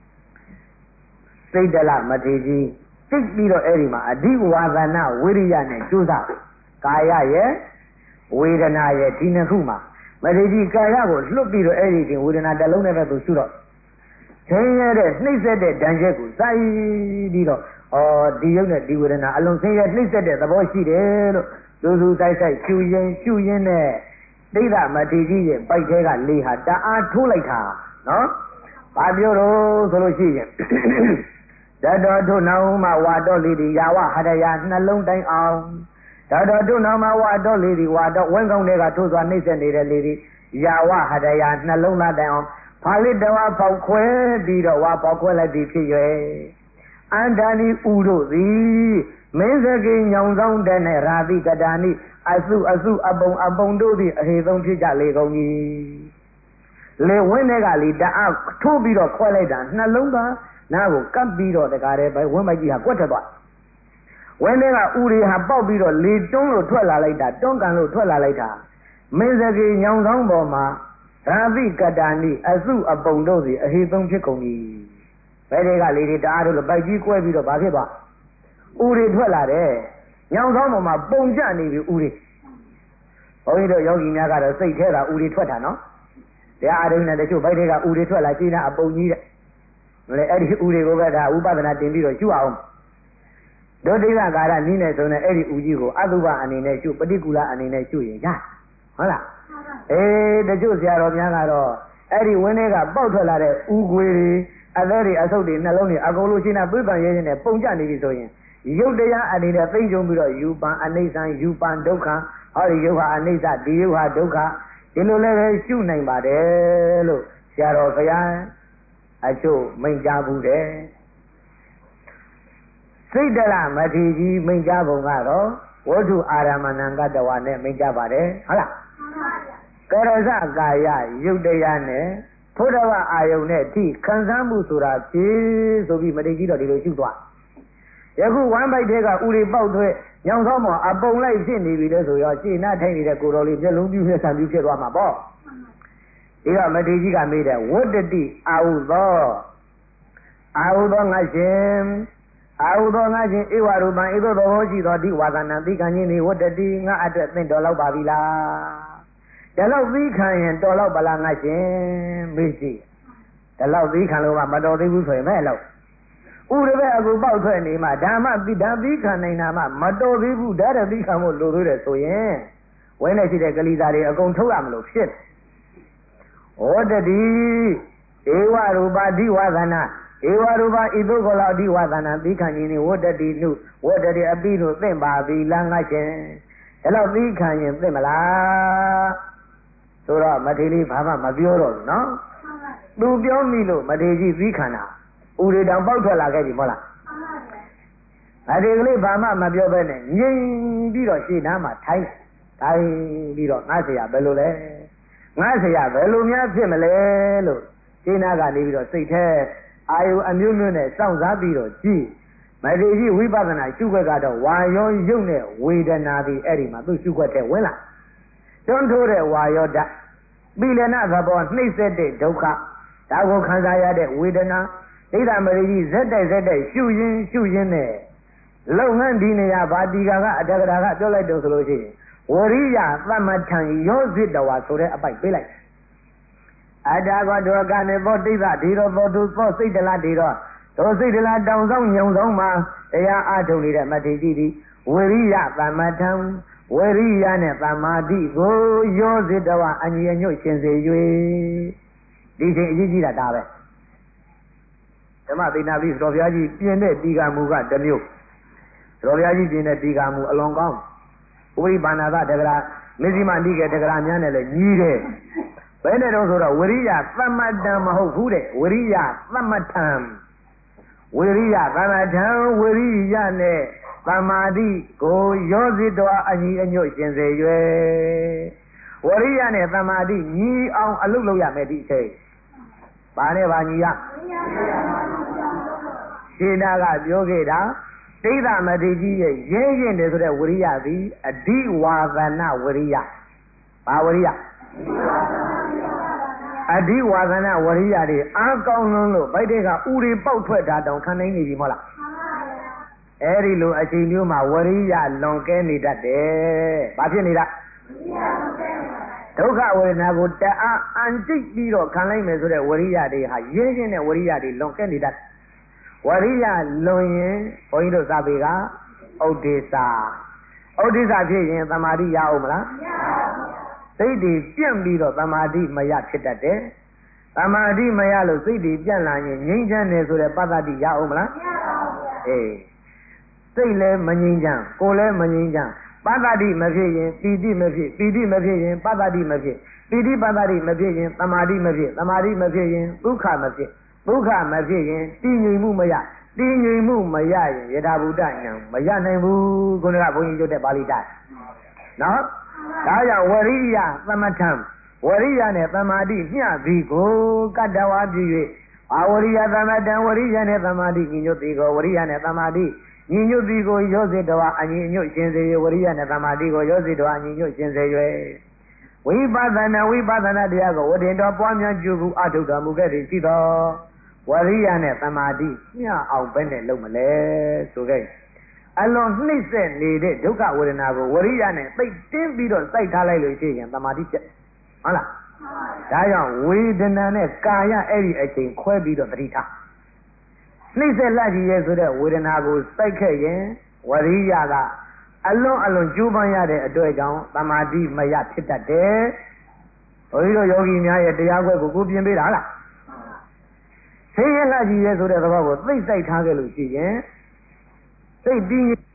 စိတ်တလမထေကြီးသိပြီးတော့အဲ့ဒီမှာအဓိဝါဒနာဝိရိယနဲ့ကျိုးစားကာယရဲ့ဝေဒနာရဲ့ဒီနှစ်ခုမှာမထေကြီးကာယကိုလွတ်ပြီးတော့အဲ့ဒီချင်းဝေဒနာတစ်လုံးနဲ့ပဲသူရှုတော့ချင်းရတဲ့နှိမ့်ဆက်တဲ့ဓာတ်ချက်ကိုစိုက်ပြီးတော့ဩဒီရုပ်နဲ့ဒီဝေဒနာအလုံးစင်းရဲ့နှိမ့်ဆက်တဲ့သဘောရှိတယ်လို့သူသူစိုက်စိုက်ရှုရင်ရှုရင်းနဲ့ဒိဋ္ဌမထေကြီးရဲ့ပိုက်ထဲကလေဟာတအားထိုးလိုက်တာနော်ဘာပြောတော့ဆိုလို့ရှိရင်ဓာတော်ထုနောင်မှာဝါတော်လေးဒီယာဝဟရယနှလုံးတိုင်းအောင်ဓာတော်ထုနောင်မှာဝါတော်လေးဒီဝါတော်ဝင်းကောင်းတွေကထိုးစွာနှိမ့်ဆက်နေတဲ့လေးဒီယာဝဟရယနှလုံးသားတိုင်းအောင်ဖာလိတဝါပေါက်ခွဲပြီးတော့ဝါပေါက်ခွဲလိုက်ပြီးဖြစ်၍အန္တဏီဥတို့သည်မင်းစကိညောင်ဆောင်တဲ့နဲ့ရာတိကတာနိအစုအစုအပုံအပုံတို့သည်အဟေဆုံးဖြစ်ကြလေကုန်၏လေဝင်းတွေကလေတအားထိုးပြီးတော့ခွဲလိုက်တာနှလုံးသားနားကိုကပ်ပြီးတော့တကားတဲ့ဝင်းမိုက်ကြီးဟာကွက်ထက်သွားဝင်းတွေကဥတွေဟာပေါက်ပြီးတော့လေတွန်းလို့ထွက်လာလိုက်တာတွန်းကန်လို့ထွက်လာလိုက်တာမင်းစကိညောင်ဆောင်ပေါ်မှာရာတိကတာနိအစုအပုံတို့သည်အဟေဆုံးဖြစ်ကုန်၏ဘယ်တွေကလေတွေတအားတို့လို့ပိုက်ကြီးကွဲပြီးတော့ဘာဖြစ်သွားဥတွေထွက်လာတယ်ညောင်ဆောင်ပေါ်မှာပုံကျနေပြီဥတွေဘုန်းကြီးတို့ယောဂီများကတော့စိတ်ထဲကဥတွေထွက်တာနော်တရားအားထုတ်နေတချို့ဘိုက်တွေကဥတွေထွက်လာကျင်းတာအပုံကြီးတဲ့မလဲအဲ့ဒီဥတွေကိုပဲဒါဥပဒနာတင်ပြီးတော့ရှုအောင်ဒုတိယကာရနီးနေဆိုနေအဲ့ဒီဥကြီးကိုအတုပအနေနဲ့ရှုပฏิကူလအနေနဲ့ရှုရင်ရဟုတ်လားအေးတချို့ဆရာတော်များကတော့အဲ့ဒီဝင်းတွေကပေါက်ထွက်လာတဲ့ဥခွေတွေအသက်တွေအဆုပ်တွေနှလုံးတွေအကုန်လုံးရှင်းတာပြိပံရဲခြင်းနဲ့ပုံကျနေပြီဆိုရင်ရုပ်တရားအနေနဲ့သိကြုံပြီးတော့ယူပံအနိစ္စံယူပံဒုက္ခဟောဒီရုပ်ဟာအနိစ္စဒီရုပ်ဟာဒုက္ခဒီလိုလည်းပဲရှုနိုင်ပါတယ်လို့ဆရာတော်ဘုရားအချို့မိန့်ကြားဘူးတယ်စိတ်တလမထေကြီးမိန့်ကြားပုံကတော့ဝတ္ထုအာရမဏံကတဝါနဲ့မိန့်ကြားပါတယ်ဟုတ်လားကရဇကာယရုပ်တရားနဲ့ဘုဒ္ဓဝအာယုန်နဲ့ထိခံစားမှုဆိုတာဖြည်းဆိုပြီးမထေကြီးတော့ဒီလိုရှုသွားယခုဝမ်းပိုက်တဲ့ကဥရိပေါက်ထွက်ညောင်ဆောင်ပေါ်အပုံလိုက်ဖြစ်နေပြီလဲဆိုရောရှင်းနာထိုင်နေတဲ့ကိုတော်လေးမျက်လုံးပြူးနဲ့ဆံပြူးဖြစ်သွားမှာပေါ့ဒီတော့မထေကြီးကမေးတယ်ဝတ္တတိအာဟုသောအာဟုသောငါရှင်အာဟုသောငါရှင်ဧဝရူပံဧသောသောရှိသောဒီဝါဒနာသိခံခြင်းနေဝတ္တတိငါအတွက်သင်တော်လောက်ပါပြီလားဒါလောက်သိခံရင်တော်လောက်ပါလားငါရှင်မေးရှိဒါလောက်သိခံလို့မှမတော်သေးဘူးဆိုရင်မဲ့လောက်ဥရပဲအခုပေါက်ထွက်နေမှဓမ္မပိဓာသိခံနိုင်တာမှမတော်သေးဘူးဓာတ်သိခံဖို့လိုသေးတယ်ဆိုရင်ဝင်းနေရှိတဲ့ကလိစာတွေအကုန်ထုတ်ရမလို့ဖြစ်ဟောတတိဧဝရူပတိဝါသနာဧဝရူပဤသို့ကောလောက်ဒီဝါသနာသိခံခြင်းနေဝတ္တတိနုဝတ္တတိအပိတို့သင်ပါပြီလားငါရှင်ဒါတော့သိခံရင်သင်မလားဆိုတော့မထေရဘာမှမပြောတော့ဘူးနော်သူပြောမိလို့မထေကြီးသီးခံတာဥရေတောင်ပေါက်ထွက်လာခဲ့ပြီမဟုတ်လားမထေကလေးဘာမှမပြောဘဲနဲ့ငြိမ်ပြီးတော့ရှေ့နားမှာထိုင်တယ်ထိုင်ပြီးတော့ငါဆရာဘယ်လိုလဲငါဆရာဘယ်လိုများဖြစ်မလဲလို့ရှင်းနာကနေပြီးတော့စိတ်แท้အာယုအမျိုးမျိုးနဲ့စောင့်စားပြီးတော့ကြည့်မထေကြီးဝိပဿနာရှုခွက်ကတော့ဝါရောယုတ်နဲ့ဝေဒနာဒီအဲ့ဒီမှာသူ့ရှုခွက်ထဲဝင်လာတွန်းထိုးတဲ့ဝါရောဓာတ်ပိလနာသဘောနှိမ့်ဆက်တဲ့ဒုက္ခဒါကိုခံစားရတဲ့ဝေဒနာဒိဋ္ဌမထေကြီးဇက်တိုက်ဇက်တိုက်ရှုရင်းရှုရင်းနဲ့လုံငန်းဒီနေရာဘာတိကာကအတ္တကရာကပြောလိုက်တော့ဆိုလို့ရှိရင်ဝရိယသမထံယောဇိတဝါဆိုတဲ့အပိုက်ပေးလိုက်အတ္တကဒုက္ခနဲ့သောတိဋ္ဌဒီရောသောသူသောစိတ်တလားဒီရောသောစိတ်တလားတောင်ဆောင်ညုံဆောင်မှာတရားအားထုတ်နေတဲ့မထေကြီးသည်ဝရိယသမထံဝရိယနဲ့သမာဓိကိုယောဇိတဝါအညီအညွတ်ရှင်စေ၍ဒီချိန်အရေးကြီးတာဒါပဲဓမ္မသိနာပိသတော်ဘုရားကြီးပြင်တဲ့တီကာမူကတစ်မျိုးသတော်ဘုရားကြီးပြင်တဲ့တီကာမူအလွန်ကောင်းဥပရိပါဏာသတက္ကရာမဇ္ဈိမနိကေတက္ကရာများနဲ့လည်းညီးတယ်ဘယ်နဲ့တော့ဆိုတော့ဝရိယသမတံမဟုတ်ဘူးတဲ့ဝရိယသမထံဝရိယသမထံဝရိယနဲ့သမာဓိကိုယောဇိတောအညီအညွတ်ရှင်စေ၍ဝရိယနဲ့သမာဓိညီအောင်အလုပ်လုပ်ရမယ်ဒီအချိန်ဘာနဲ့ဘာညီရရှင်းတာကပြောခဲ့တာဒိဋ္ဌမထေကြီးရဲ့ရင်းရင်တယ်ဆိုတဲ့ဝရိယသည်အဓိဝါသနာဝရိယဘာဝရိယအဓိဝါသနာဝရိယတွေအားကောင်းလုံးလို့ဗိုက်တဲ့ကဥတွေပေါက်ထွက်တာတောင်ခံနိုင်နေပြီမဟုတ်လားအဲ့ဒီလိုအချိန်မျိုးမှာဝရိယလွန်ကဲနေတတ်တယ်ဘာဖြစ်နေတာဒုက္ခဝေဒနာကိုတအားအန်တိတ်ပြီးတော့ခံလိုက်မယ်ဆိုတဲ့ဝရိယတွေဟာရင်းရင်းနဲ့ဝရိယတွေလွန်ကဲနေတတ်ဝရိယလွန်ရင်ဘုန်းကြီးတို့သာပေကဥဒိစ္စဥဒိစ္စဖြစ်ရင်သမာဓိရအောင်မလားမရပါဘူးစိတ်တွေပြန့်ပြီးတော့သမာဓိမရဖြစ်တတ်တယ်သမာဓိမရလို့စိတ်တွေပြန့်လာရင်ငြိမ်းချမ်းတယ်ဆိုတဲ့ပတ္တတိရအောင်မလားမရပါဘူးအေးစိတ်လည်းမငြိမ်းချမ်းကိုယ်လည်းမငြိမ်းချမ်းပတ္တတိမဖြစ်ရင်ပီတိမဖြစ်ပီတိမဖြစ်ရင်ပတ္တတိမဖြစ်ပီတိပတ္တတိမဖြစ်ရင်သမာဓိမဖြစ်သမာဓိမဖြစ်ရင်ဒုက္ခမဖြစ်ဒုက္ခမဖြစ်ရင်တည်ငြိမ်မှုမရတည်ငြိမ်မှုမရရင်ယထာဘုဒ္ဓဉာဏ်မရနိုင်ဘူးခုနကဘုန်းကြီးတို့တဲ့ပါဠိတတ်နော်ဒါကြောင့်ဝရိယသမထံဝရိယနဲ့သမာဓိမျှသည်ကိုကတ္တဝါပြု၍အာဝရိယသမထံဝရိယနဲ့သမာဓိညီညွတ်သည်ကိုဝရိယနဲ့သမာဓိညီညွတ်သည်ကိုရောစေတဝါအညီညွတ်ရှင်စေ၍ဝရိယနဲ့သမာဓိကိုရောစေတဝါအညီညွတ်ရှင်စေ၍ဝိပဿနာဝိပဿနာတရားကိုဝတ္တင်တော်ပွားများကျူဘူးအထုတ်တော်မူခဲ့သည်ရှိသောဝရိယနဲ့သမာဓိမျှအောင်ပဲနဲ့လုပ်မလဲဆိုခဲ့အလွန်နှိမ့်ဆက်နေတဲ့ဒုက္ခဝေဒနာကိုဝရိယနဲ့သိတင်းပြီးတော့စိုက်ထားလိုက်လို့ရှိရင်သမာဓိဖြစ်ဟုတ်လားဒါကြောင့်ဝေဒနာနဲ့ကာယအဲ့ဒီအချိန်ခွဲပြီးတော့သတိထားနှိမ့်ဆက်လက်ကြီးရဲ့ဆိုတဲ့ဝေဒနာကိုစိုက်ခဲ့ရင်ဝရိယကအလွန်အလွန်ကျိုးပန်းရတဲ့အတွက်ကြောင့်သမာဓိမရဖြစ်တတ်တယ်ဘုန်းကြီးတို့ယောဂီများရဲ့တရားခွဲကိုကိုပြင်ပေးတာဟုတ်လားသိရလက်ကြီးရဲ့ဆိုတဲ့သဘောကိုသိစိုက်ထားခဲ့လို့ရှိရင်စိတ်တည်ငြိမ်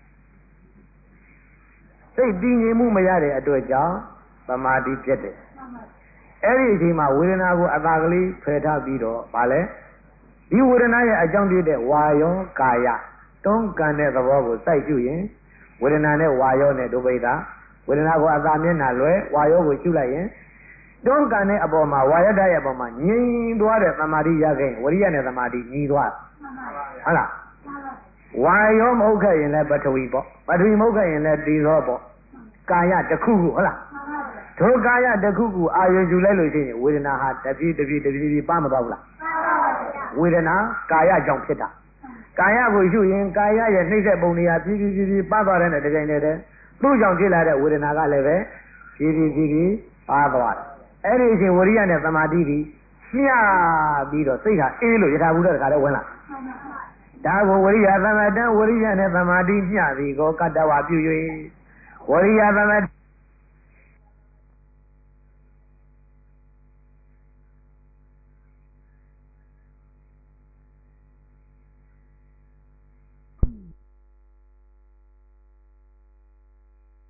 စိတ်တည်ငြိမ်မှုမရတဲ့အတွက်ကြောင့်သမာဓိဖြစ်တယ်အဲ့ဒီအချိန်မှာဝေဒနာကိုအသာကလေးဖယ်ထားပြီးတော့ဗာလဲဒီဝေဒနာရဲ့အကြောင်းပြတဲ့ဝါယောကာယတွန်းကန်တဲ့သဘောကိုစိုက်ကြည့်ရင်ဝေဒနာနဲ့ဝါယောနဲ့ဒုဗိဒာဝေဒနာကိုအသာမျက်နှာလွယ်ဝါယောကိုရှုလိုက်ရင်တွန်းကန်တဲ့အပေါ်မှာဝါယတရဲ့အပေါ်မှာငြိမ်သွားတဲ့သမာဓိရခဲ့ဝရိယနဲ့သမာဓိညီသွားဟုတ်လားဝါယောမဟုတ်ခဲ့ရင်လည်းပထဝီပေါ့ပထဝီမဟုတ်ခဲ့ရင်လည်းဒီသောပေါ့ကာယတစ်ခုခုဟုတ်လားဒုကာယတစ်ခုခုအာရုံယူလိုက်လို့ရှိရင်ဝေဒနာဟာတပြေးတပြေးတပြေးတပြေးပါမသွားဘူးလားဝေဒနာကာယကြောင့်ဖြစ်တာကာယကိုရှုရင်ကာယရဲ့နှိမ့်ဆက်ပုံတွေကပြေးပြေးပြေးပြေးပါသွားတဲ့တကြိမ်တည်းတည်းသူ့ကြောင့်ဖြစ်လာတဲ့ဝေဒနာကလည်းပဲပြေးပြေးပြေးပြေးပါသွားတယ်အဲ့ဒီအချိန်ဝရိယနဲ့သမာဓိပြီးမျှပြီးတော့စိတ်ဟာအေးလို့ယထာဘုဒ္ဓတခါတည်းဝင်လာဒါကိုဝရိယသမတံဝရိယနဲ့သမာဓိမျှသည်ကိုကတ္တဝါပြု၍ဝရိယသမတ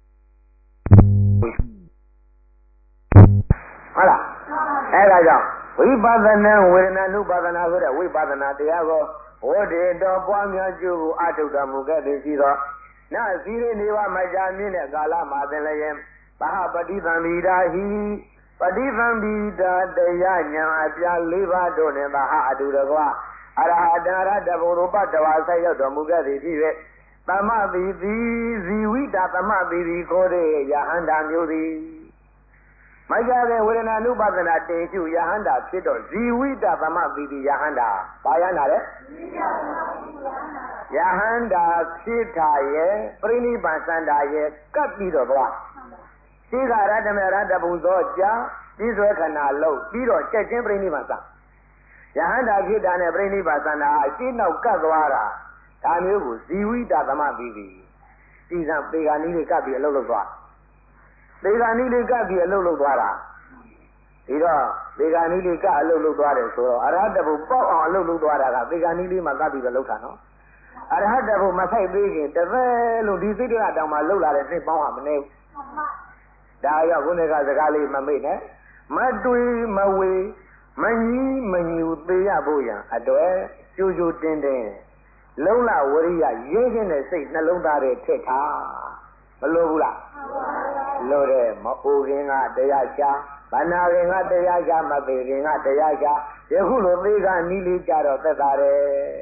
ဟုတ်လားအဲ့ဒါကြောင့်ဝိပဿနာဝေဒနာနုပါဒနာဆိုတဲ့ဝိပဿနာတရားကိုဝဋ္ဌေတော်ပွားများကျိုးကိုအထုတ်တော်မူခဲ့သည်ရှိသောနသီရိနေဝမကြာမြင့်တဲ့ကာလမှာသင်လည်းဘာပတိသံမိတာဟိပတိသံမိတာတရားညာအပြာလေးပါးတို့နဲ့ဘာအတူတကွာအရဟတရတဘုရုပတဝါဆက်ရောက်တော်မူခဲ့သည်ဖြစ်၍သမတိတိဇီဝိတာသမတိတိခေါ်တဲ့ယဟန္တာမျိုးသည်မကြတဲ့ဝေဒနာနုပါဒနာတင်ကျယဟန္တာဖြစ်တော့ဇီဝိတာသမတိတိယဟန္တာဘာယန္တာလဲယဟန္တာဖြစ်တာရဲ့ပြိဋိဘံစန္ဒာရဲ့ကပ်ပြီးတော့သွားရှိကရတမေရတဘုသောကြာပြီးဆွဲခဏလုံးပြီးတော့ချက်ချင်းပြိဋိဘံစယဟန္တာဖြစ်တာနဲ့ပြိဋိဘံစန္ဒာအရှိနောက်ကပ်သွားတာဒါမျိုးကိုဇီဝိတာသမတိတိဒီကံပေဂာနီးလေးကပ်ပြီးအလုပ်လုပ်သွားပေဂာနီးလေးကပ်ပြီးအလုပ်လုပ်သွားတာဒီတော့ပေဂာနီးလေးကအလုပ်လုပ်သွားတယ်ဆိုတော့အရဟတဘုပေါက်အောင်အလုပ်လုပ်သွားတာကပေဂာနီးလေးမှာကပ်ပြီးတော့လုပ်တာနော်အရဟတဘုမဆိုင်သေးခင်တစ်သက်လုံးဒီစိတ်တွေကတောင်မှလှုပ်လာတဲ့စိတ်ပေါင်းဟာမနေဘူးဒါရောက်ခုနကစကားလေးမမေ့နဲ့မတွေးမဝေမကြီးမညူသေးရဖို့ရန်အတွက်ကြိုးကြိုးတင်းတင်းလုံးလဝရိယရေးခြင်းတဲ့စိတ်နှလုံးသားတွေထည့်ထားမလို့ဘူးလားလို့တဲ့မအိုခင်ကတရားရှာဗန္နာခင်ကတရားရှာမပေခင်ကတရားရှာယခုလိုသေးကနီးလေးကြတော့သက်သာတယ်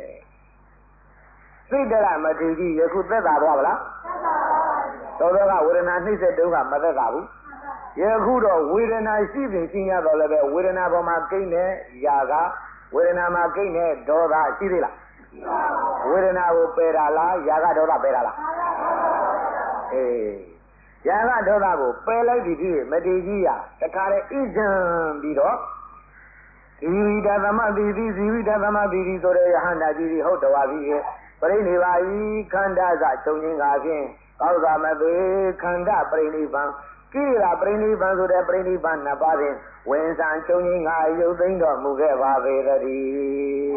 စိတ်တရမထေကြီးယခုသက်သာသွားဗလားသက်သာပါဘူးသောသောကဝေဒနာနှိမ့်ဆက်တုန်းကမသက်သာဘူးယခုတော့ဝေဒနာရှိပင်ရှိရတော့လည်းပဲဝေဒနာပေါ်မှာကိန်းတဲ့ຢာကဝေဒနာမှာကိန်းတဲ့ဒေါသရှိသေးလားဝေဒနာကိုပယ်တာလားຢာကဒေါသပယ်တာလားအေးຢာကဒေါသကိုပယ်လိုက်ပြီဒီမတေကြီးရတခါလေဣဇံပြီးတော့ဇီဝိတသမတိတိဇီဝိတသမတိတိဆိုတဲ့ယဟန္တာကြီးကြီးဟုတ်တော်ပါပြီပြိဋိဘာဤခန္ဓာစချုပ်ခြင်းကားဖြင့်ကောက်သာမသေးခန္ဓာပြိဋိဘံကိရိယာပြိဋိဘံဆိုတဲ့ပြိဋိဘံနှစ်ပါးဖြင့်ဝင်ဆံချုပ်ခြင်းကားရုပ်သိမ်းတော်မူခဲ့ပါပေတည်း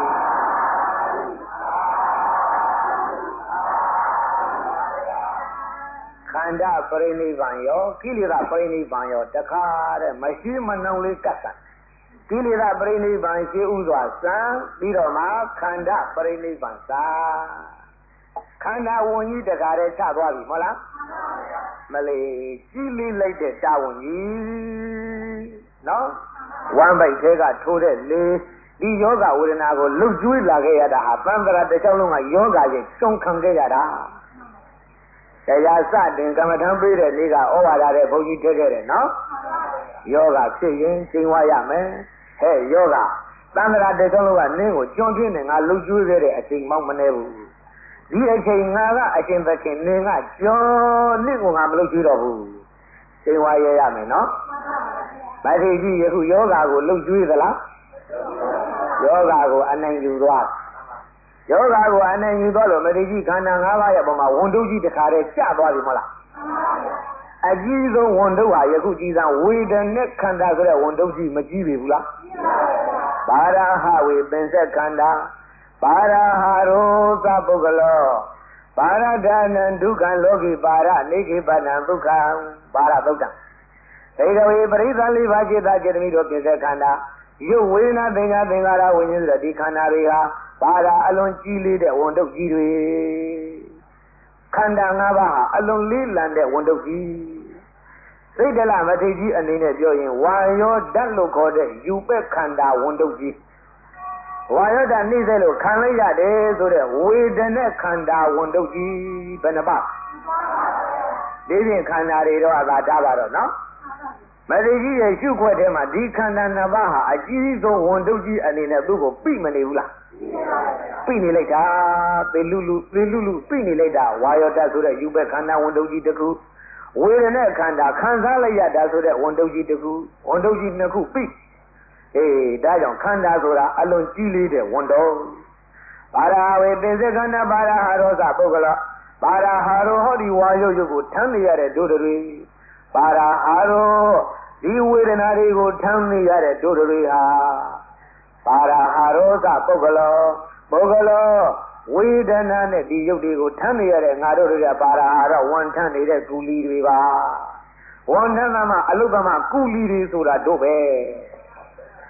ခန္ဓာပြိဋိဘံရောကိလေသာပြိဋိဘံရောတခါတဲ့မရှိမနှောင်လေးကတ်တာကိလေသာပြိဋိဘံရှိဥစွာစံပြီးတော့မှခန္ဓာပြိဋိဘံသာခန္ဓာဝန်ကြီးတခါတည်းချသွားပြီမဟုတ်လားမလေးကြီးလေးလိုက်တဲ့တာဝန်ကြီးနော်ဝမ်းပိုက်ထဲကထိုးတဲ့လေဒီယောဂဝေဒနာကိုလှုပ်ကျွေးလာခဲ့ရတာဟာပန္တရာတစ်ချောင်းလုံးကယောဂရဲ့ကျုံခံခဲ့ရတာတရားစတင်ကမ္မထံပေးတဲ့နေ့ကဩဝါဒတဲ့ဘုန်းကြီးထည့်ခဲ့တယ်နော်ယောဂဖြစ်ရင်ချိန်ဝါရမယ်ဟဲ့ယောဂသံဃာတစ်ချောင်းလုံးကနင်းကိုကျွံပြင်းနေငါလှုပ်ကျွေးခဲ့တဲ့အချိန်မောက်မနေဘူးဒီအချိန်ငါကအရှင်သခင်နင်းကကျွံနင့်ကိုငါမလှုပ်ကျွေးတော့ဘူးချိန်ဝါရရမယ်နော်မထေရကြီးယခုယောဂကိုလှုပ်ကျွေးသလားယောဂကိုအနိုင်ယူသွားယောဂကိုအနိုင်ယူသွားလို့မထေရကြီးခန္ဓာ၅ပါးရဲ့ပုံမှာဝန်တုပ်ကြီးတစ်ခါတည်းကျသွားပြီမဟုတ်လားအကြီးဆုံးဝန်တုပ်ဟာယခုကြည်စံဝေဒနဲ့ခန္ဓာဆိုတဲ့ဝန်တုပ်ကြီးမကြီးပြီဘူးလားဘာရဟဝေပင်ဆက်ခန္ဓာဘာရဟရောသပုဂ္ဂလောဘာရဒါနံဒုက္ခလောကိပါရနေခိပနံဒုက္ခဘာရသုတ်တံဒေဝေပရိသလေးပါးจิตာจิตမိတို့ပင်ဆက်ခန္ဓာရုပ်ဝေဒနာသင်္ခါသင်္ခါရဝိညာဉ်ဆိုတဲ့ဒီခန္ဓာတွေဟာဘာသာအလွန်ကြီးလေးတဲ့ဝန်တုပ်ကြီးတွေခန္ဓာ၅ပါးဟာအလွန်လေးလံတဲ့ဝန်တုပ်ကြီးစိတ်တလမထေရကြီးအနေနဲ့ပြောရင်ဝါယောဓာတ်လို့ခေါ်တဲ့ယူပက်ခန္ဓာဝန်တုပ်ကြီးဝါယောဓာတ်နှိမ့်စေလို့ခံလိုက်ရတယ်ဆိုတဲ့ဝေဒနာခန္ဓာဝန်တုပ်ကြီးဘယ်နှပါဒီပြင်ခန္ဓာတွေတော့သာထားပါတော့နော်မထေရကြီးရဲ့ရှုခွက်ထဲမှာဒီခန္ဓာနှစ်ပါးဟာအကြီးဆုံးဝန်တုပ်ကြီးအနေနဲ့သူ့ကိုပြိမနေဘူးလားပြိနေလိုက်တာသေလူလူသေလူလူပြိနေလိုက်တာဝါယောဓာတ်ဆိုတဲ့ယူဘက်ခန္ဓာဝန်တုပ်ကြီးတစ်ခုဝေဒနာခန္ဓာခံစားလိုက်ရတာဆိုတဲ့ဝန်တုပ်ကြီးတစ်ခုဝန်တုပ်ကြီးနှစ်ခုပြိအေးဒါကြောင့်ခန္ဓာဆိုတာအလွန်ကြီးလေးတဲ့ဝန်တုပ်ဘာရာဝေပင်စခန္ဓာဘာရာဟာရောသပုဂ္ဂလောဘာရာဟာရောဟောဒီဝါယောရုပ်ကိုထမ်းနေရတဲ့တို့တွေဘာရာဟာရောဒီဝေဒနာတွေကိုထမ်းနေရတဲ့တို့တွေဟာဘာရာဟာရောသပုဂ္ဂလောပုဂ္ဂလောဝေဒနာနဲ့ဒီရုပ်တွေကိုထမ်းနေရတဲ့ငါတို့တွေကဘာရာဟာရောဝန်ထမ်းနေတဲ့ကူလီတွေပါဝန်ထမ်းသမားအလုသမားကူလီတွေဆိုတာတို့ပဲ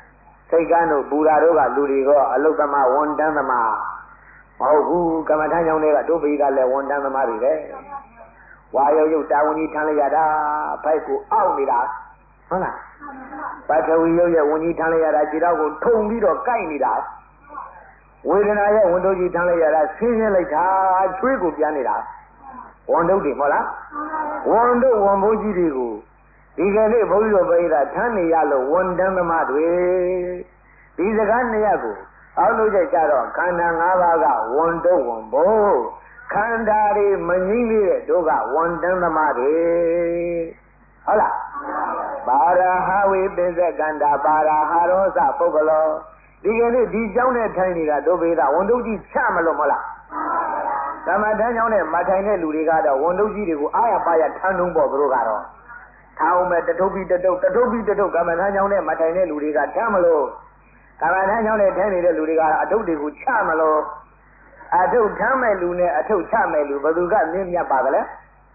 စိတ်ကန်းတို့ပူရာတို့ကလူတွေကအလုသမားဝန်တန်းသမားမဟုတ်ဘူးကမ္မထမ်းကြောင့်တွေကတို့ဘေးကလည်းဝန်တန်းသမားတွေပဲဝါရုပ်ရုပ်တာဝန်ကြီးထမ်းလိုက်ရတာဖိုက်ကိုအောက်နေတာဟုတ်လားပထဝီရုပ်ရဲ့ဝန်ကြီးထမ်းလိုက်ရတာခြေတော့ကိုထုံပြီးတော့ကိုက်နေတာဝေဒနာရဲ့ဝန်တို့ကြီးထမ်းလိုက်ရတာဆင်းရဲလိုက်တာချွေးကိုပြန်နေတာဝန်တို့တွေမဟုတ်လားဝန်တို့ဝန်ဘိုးကြီးတွေကိုဒီကနေ့ဘုန်းကြီးတို့ပြိဿထမ်းနေရလို့ဝန်တန်းသမားတွေဒီစကားနှစ်ရပ်ကိုအောက်လို့ကြကြတော့ခန္ဓာ၅ပါးကဝန်တို့ဝန်ဘိုးခန္ဓာတွေမငြိမ့်သေးတဲ့တို့ကဝန်တန်းသမားတွေဟုတ်လားပါရဟဝေပိစ္ဆကန္တာပါရဟာရောစပုဂ္ဂလောဒီကနေ့ဒီเจ้าနဲ့ထိုင်နေတာတို့ဘေးကဝန်တို့ကြီးချမလို့မဟုတ်လားသမထမ်းเจ้าနဲ့မထိုင်တဲ့လူတွေကတော့ဝန်တို့ကြီးတွေကိုအားရပါရထမ်းလုံးပေါ့သူတို့ကတော့ထားအောင်မဲ့တထုပ်ပြီးတထုပ်တထုပ်ပြီးတထုပ်ကမ္မထမ်းเจ้าနဲ့မထိုင်တဲ့လူတွေကထမ်းမလို့ကမ္မထမ်းเจ้าနဲ့ထိုင်နေတဲ့လူတွေကတော့အထုပ်တွေကိုချမလို့အထုပ်ထမ်းမဲ့လူနဲ့အထုပ်ချမဲ့လူဘယ်သူကမြင့်မြတ်ပါကလဲ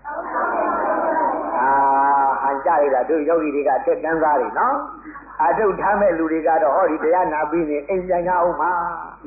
အာဟန်ကြရတာတို့ယောဂီတွေကတက်တန်းသားတွေနော်အထုပ်ထမ်းမဲ့လူတွေကတော့ဟောဒီတရားနာပြီးနေအိမ်ပြန်ကြအောင်ပါ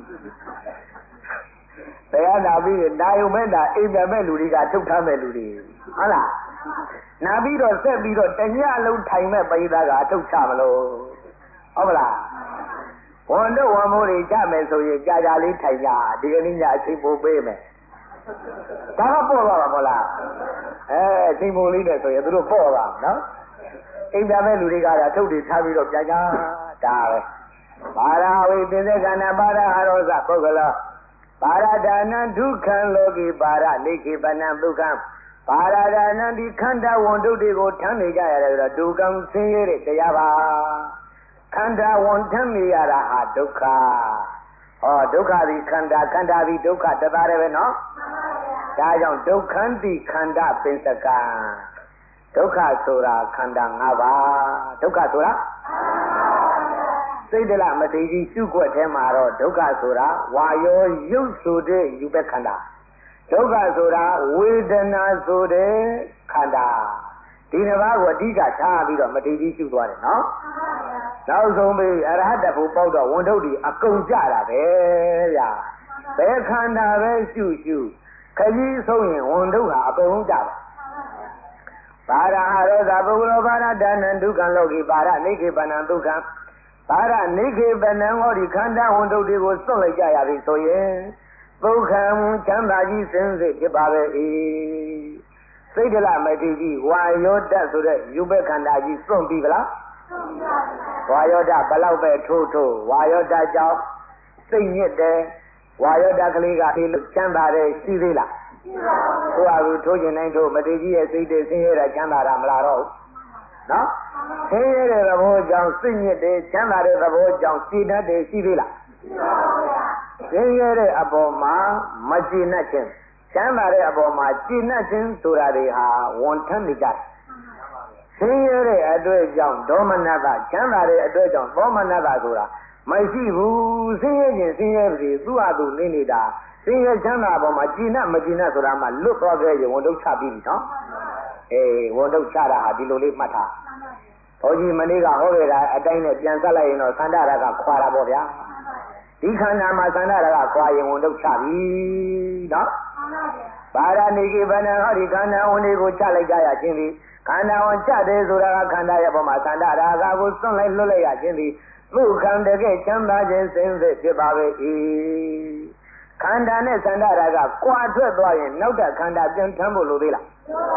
တရားနာပြီးနာယုံမဲ့တာအိမ်ပြန်မဲ့လူတွေကထုတ်ထမ်းမဲ့လူတွေဟုတ်လားနာပြီးတော့ဆက်ပြီးတော့တညလုံးထိုင်မဲ့ပိသားကအထုတ်ချမလို့ဟုတ်မလားဝန်တို့ဝန်မိုးတွေကြမယ်ဆိုရင်ကြာကြာလေးထိုင်ကြဒီကနေ့ညအချိန်ပိုပေးမယ်ဒါကပေါ့သွားပါမလားအဲအချိန်ပိုလေးနဲ့ဆိုရင်သူတို့ပေါ့သွားနော်အိမ်ပြန်မဲ့လူတွေကတော့ထုတ်တွေထားပြီးတော့ကြာကြာဒါပဲပါရဝိပိစ္ဆကနာပါရဟရောစပုဂ္ဂလောပါရဒါနံဒုက္ခံလောကိပါရနိခိပနံဒုက္ခံပါရဒါနံဒီခန္ဓာဝန်တို့တွေကိုထမ်းနေကြရတယ်ဆိုတော့ဒုက္ခံဆင်းရဲတဲ့တရားပါခန္ဓာဝန်ထမ်းနေရတာဟာဒုက္ခဟောဒုက္ခဒီခန္ဓာခန္ဓာဒီဒုက္ခတသားတည်းပဲနော်ဒါကြောင့်ဒုက္ခန္တိခန္ဓာပင်စကံဒုက္ခဆိုတာခန္ဓာ၅ပါးဒုက္ခဆိုတာစိတ်တလမသိကြီးရှုွက်ထဲမှာတော့ဒုက္ခဆိုတာဝါယောရုပ်ဆိုတဲ့ယူပဲခန္ဓာဒုက္ခဆိုတာဝေဒနာဆိုတဲ့ခန္ဓာဒီနှစ်ပါးကိုအဓိကထားပြီးတော့မသိကြီးရှုသွားတယ်နော်နောက်ဆုံးပြီးအရဟတဖို့ပေါက်တော့ဝန်ထုတ်ဒီအကုန်ကြတာပဲဗျာဘယ်ခန္ဓာပဲရှုရှုခကြီးဆုံးရင်ဝန်ထုတ်ဟာအကုန်ကြပါပါရဟရောသာပုဂ္ဂလောပါရဒါနံဒုက္ခံလောကိပါရနိခေပနံဒုက္ခံပါရနိခေပနံဟောဒီခန္ဓာဝန်ထုတ်တွေကိုစွန့်လိုက်ကြရပြီဆိုရင်ဒုက္ခံချမ်းသာကြီးစင်စစ်ဖြစ်ပါပဲ၏စိတ်တလမတိကြီးဝါယောတဆိုတဲ့ယူဘခန္ဓာကြီးစွန့်ပြီဗလားဝါယောတဘလောက်ပဲထိုးထိုးဝါယောတကြောင့်စိတ်ညစ်တယ်ဝါယောတကလေးကဒီလိုချမ်းသာတယ်ရှိသေးလားရှိပါဘူးထိုးခြင်းတိုင်းထိုးမတိကြီးရဲ့စိတ်တွေဆင်းရဲတာချမ်းသာတာမလားတော့နော်ဆင်းရဲတဲ့သဘောကြောင့်စိတ်ညစ်တယ်ချမ်းသာတဲ့သဘောကြောင့်စိတ်ဓာတ်တွေရှိသေးလားရှိပါဘူးဗျာဆင်းရဲတဲ့အပေါ်မှာမကျေနပ်ခြင်းချမ်းသာတဲ့အပေါ်မှာကျေနပ်ခြင်းဆိုတာတွေဟာဝန်ထမ်းနေကြတယ်ဆင်းရဲတဲ့အတွက်ကြောင့်ဒေါမနတချမ်းသာတဲ့အတွက်ကြောင့်ဒေါမနတဆိုတာမရှိဘူးဆင်းရဲခြင်းဆင်းရဲပြီသူ့ဟာသူနေနေတာဆင်းရဲချမ်းသာပေါ်မှာကျေနပ်မကျေနပ်ဆိုတာမှလွတ်သွားခဲ့ရင်ဝန်ထုတ်ချပြီးပြီနော်အေးဝန်ထုတ်ချတာဟာဒီလိုလေးမှတ်ထားဘုန်းကြီးမနေ့ကဟောခဲ့တာအတိုင်းနဲ့ပြန်ဆက်လိုက်ရင်တော့သန္တာရကခွာတာပေါ့ဗျာဒီခန္ဓာမှာသန္တာရကခွာရင်ဝန်ထုတ်ချပြီနော်ပါရဏိကိဗန္နဟောဒီခန္ဓာဝန်တွေကိုချလိုက်ကြရခြင်းသည်ခန္ဓာဝန်ချတယ်ဆိုတာကခန္ဓာရဲ့ပေါ်မှာသန္တာရကကိုစွန့်လိုက်လွတ်လိုက်ရခြင်းသည်သူခန္ဓာကချမ်းသာခြင်းစင်စစ်ဖြစ်ပါပဲ၏ခန္ဓာနဲ့သန္တာရကကွာထွက်သွားရင်နောက်တဲ့ခန္ဓာပြန်ထမ်းဖို့လိုသေးလား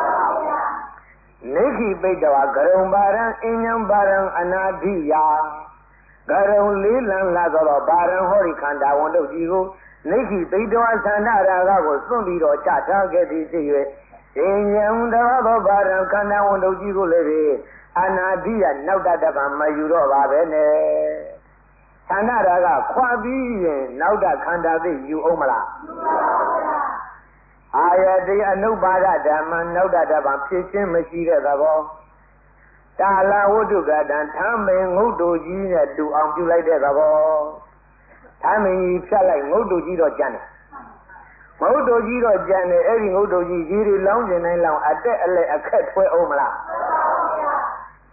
နိခိပိတ္တဝဂရုံပါရံအဉ္ဉံပါရံအနာဓိယာဂရုံလေးလံလာသောပါရံဟောဒီခန္ဓာဝန်တို့ကြီးကိုနိခိပိတ္တဝသန္တာရကကိုစွန့်ပြီးတော့ချထားခဲ့သည်ဖြစ်၍အဉ္ဉံတဝသောပါရံခန္ဓာဝန်တို့ကြီးကိုလည်းအနာဓိယနောက်တတပံမယူတော့ပါပဲနဲ့သန္တာရကခွာပြီးရင်နောက်တခန္ဓာသိယူအောင်မလားအာယတိအနုပါဒဓမ္မနောက်တတပံဖြစ်ခြင်းမရှိတဲ့သဘောတာလဝတ္ထုကတံထမ်းမင်ငုတ်တူကြီးနဲ့တူအောင်ပြုလိုက်တဲ့သဘောထမ်းမင်ကြီးဖြတ်လိုက်ငုတ်တူကြီးတော့ကျန်တယ်ငုတ်တူကြီးတော့ကျန်တယ်အဲ့ဒီငုတ်တူကြီးကြီးတွေလောင်းကျင်တိုင်းလောင်းအတက်အလက်အခက်ထွဲအောင်မလား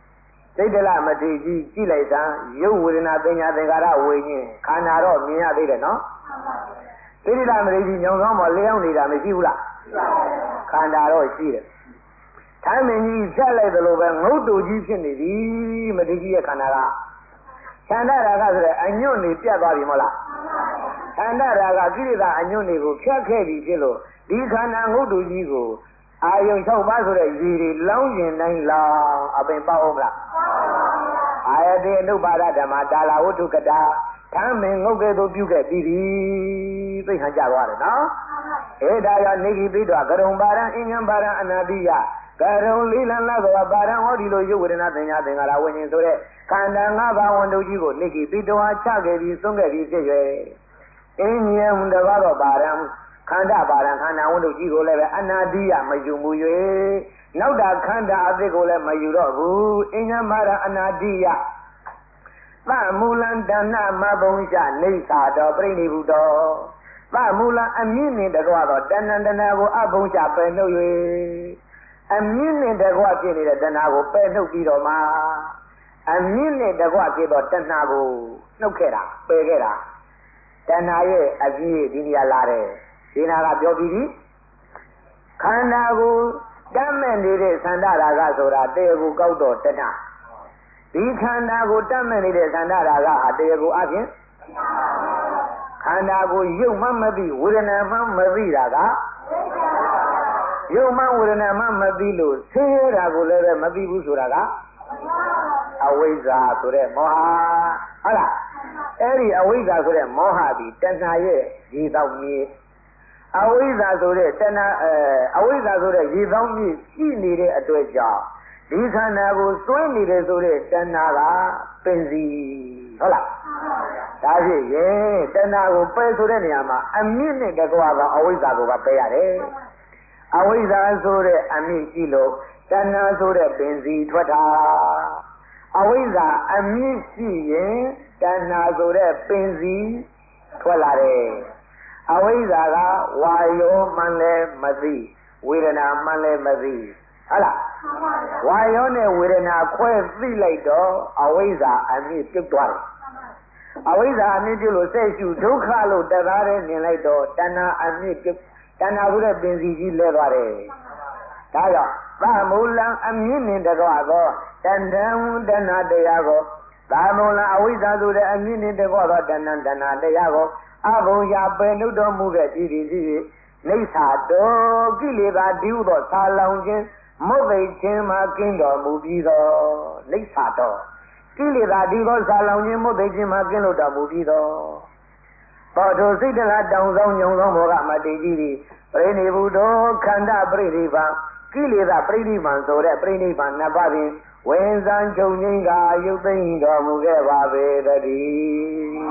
စိတ်တလမထေကြီးကြည့်လိုက်တာရုပ်ဝေဒနာပညာသင်္ခါရဝိညာဉ်ခန္ဓာတော့မြင်ရသေးတယ်နော်စိတ်တလမထေကြီးညောင်ဆောင်ပေါ်လျောင်းနေတာမရှိဘူးလားခန္ဓာတော့ရှိတယ်ထမ်းမင်းကြီးဆက်လိုက်သလိုပဲငုတ်တူကြီးဖြစ်နေပြီမထေကြီးရဲ့ခန္ဓာကခန္ဓာရာဂဆိုတဲ့အညွန့်နေပြတ်သွားပြီမဟုတ်လားခန္ဓာရာဂကိလေသာအညွန့်တွေကိုဖြတ်ခဲ့ပြီဖြစ်လို့ဒီခန္ဓာငုတ်တူကြီးကိုအာယုံ၆ပါးဆိုတဲ့ရည်တွေလောင်းကျင်တိုင်းလောင်းအပင်ပေါအောင်မလားအာယတေအနုပါဒဓမ္မတာလာဝတ္ထုကတာထမ်းမင်ငုတ်ကဲ့သို့ပြုခဲ့ပြီးပြီသိဟန်ကြသွားတယ်နော်အဲဒါကြောင့်နေဂိပိတောကရုံပါရံအင်္ဂံပါရံအနာတိယကရုံလေးလန်လာသောပါရံဟောဒီလိုရုပ်ဝေဒနာသင်ညာသင်္ခါရဝိညာဉ်ဆိုတဲ့ခန္ဓာ၅ပါးဝန်တို့ကြီးကိုနေဂိပိတောဟာချခဲ့ပြီးသုံးခဲ့ပြီးဖြစ်၍အင်းဉ္ဇံတပါးသောပါရံခန္ဓာပါရံခန္ဓာဝန်တို့ကြီးကိုလည်းပဲအနာတိယမယူမှု၍နောက်တာခန္ဓာအသစ်ကိုလည်းမယူတော့ဘူးအင်္ဂံပါရံအနာတိယသမူလံတဏမဘုံချနေသာတော်ပြိဋိဘုတော်သမူလံအမြင့်နှင့်တကွာသောတဏ္ဍတဏကိုအဘုံချပယ်နှုတ်၍အမြင့်နှင့်တကွာဖြစ်နေတဲ့တဏကိုပယ်နှုတ်ပြီးတော့မှအမြင့်နှင့်တကွာဖြစ်သောတဏကိုနှုတ်ခဲ့တာပယ်ခဲ့တာတဏရဲ့အပြည့်ဒီနေရာလာတယ်ဒီနာကပြောပြီးပြီခန္ဓာကိုတတ်မဲ့နေတဲ့သန္တာရာဂဆိုတာတရားကိုကောက်တော့တဏဒီခန္ဓာကိုတတ်မဲ့နေတဲ့သန္တာရာဂဟာတရားကိုအပြင်ခန္ဓာကိုရုပ်မှမသိဝေဒနာမှမသိတာကရုပ်မှဝေဒနာမှမသိလို့ဆင်းရဲတာကိုလည်းပဲမသိဘူးဆိုတာကအဝိဇ္ဇာဆိုတဲ့မောဟဟုတ်လားအဲ့ဒီအဝိဇ္ဇာဆိုတဲ့မောဟဒီတဏှာရဲ့ရေတောက်မြေအဝိဇ္ဇာဆိုတဲ့တဏှာအဲအဝိဇ္ဇာဆိုတဲ့ရေတောက်မြေရှိနေတဲ့အတွက်ကြောင့်ဒီခန္ဓာကိုစွဲနေတယ်ဆိုတဲ့တဏှာကပင်စီဟုတ်လားဒါဖြစ်ရင်တဏှာကိုပယ်ဆိုတဲ့နေရာမှာအမြင့်နဲ့တကွာကအဝိဇ္ဇာကိုပဲပယ်ရတယ်အဝိဇ္ဇာဆိုတဲ့အမြင့်ရှိလို့တဏှာဆိုတဲ့ပင်စီထွက်တာအဝိဇ္ဇာအမြင့်ရှိရင်တဏှာဆိုတဲ့ပင်စီထွက်လာတယ်အဝိဇ္ဇာကဝါယောမှန်လည်းမသိဝေဒနာမှန်လည်းမသိဟုတ်လားဝါယောနဲ့ဝေဒနာခွဲသိလိုက်တော့အဝိဇ္ဇာအမြင့်ပြုတ်သွားတယ်အဝိဇ္ဇာအမြင့်ပြုတ်လို့စိတ်ရှုဒုက္ခလို့တသားတည်းမြင်လိုက်တော့တဏှာအမြင့်ပြုတ်တဏှာဆိုတဲ့ပင်စီကြီးလဲသွားတယ်ဒါကြောင့်သမူလံအမြင့်နဲ့တကွာသောတဏ္ဍံတဏှာတရားကိုသမူလံအဝိဇ္ဇာဆိုတဲ့အမြင့်နဲ့တကွာသောတဏ္ဍံတဏှာတရားကိုအဘုံရာပယ်နှုတ်တော်မူခဲ့ပြီးပြီဖြစ်၍နေသာတော်ကိလေသာတည်ဟုသောသာလောင်ခြင်းမုတ်သိခြင်းမှာကင်းတော်မူပြီးသောနေသာတော်ကိလေသာတည်သောသာလောင်ခြင်းမုတ်သိခြင်းမှာကင်းလို့တော်မူပြီးသောဘောဓစိတ်တလားတောင်ဆောင်ညုံဆောင်ဘောကမတေကြီးသည်ပြိဋိဘုဒ္ဓခန္ဓာပြိဋိဘံကိလေသာပြိဋိဘံဆိုတဲ့ပြိဋိဘံနှစ်ပါးဖြင့်ဝင်စံချုပ်ငိမ့်ကရုပ်သိမ်းတော်မူခဲ့ပါပေတည်း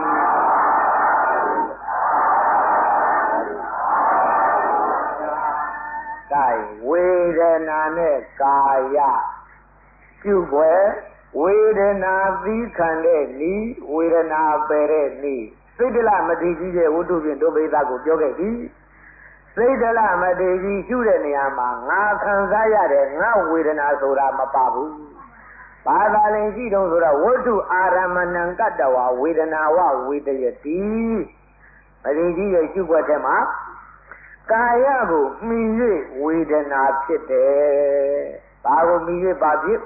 ကာယဝေဒနာနဲ့ကာယပြုွယ်ဝေဒနာသီးခံတဲ့ဤဝေဒနာပယ်တဲ့ဤစိတ်တလမထေကြီးရဲ့ဝတ္ထုဖြင့်ဒုဗေဒကိုပြောခဲ့ပြီစိတ်တလမထေကြီးရှုတဲ့နေရာမှာငါခံစားရတဲ့ငါဝေဒနာဆိုတာမပါဘူးဘာသာလင်ရှိတုံးဆိုတော့ဝတ္ထုအာရမဏံကတ္တဝဝေဒနာဝဝေတယတိမထေကြီးရဲ့ရှုွက်တဲ့မှာကာယကိုမှီ၍ဝေဒနာဖြစ်တယ်ဘာကိုမှီ၍ပါဖြစ်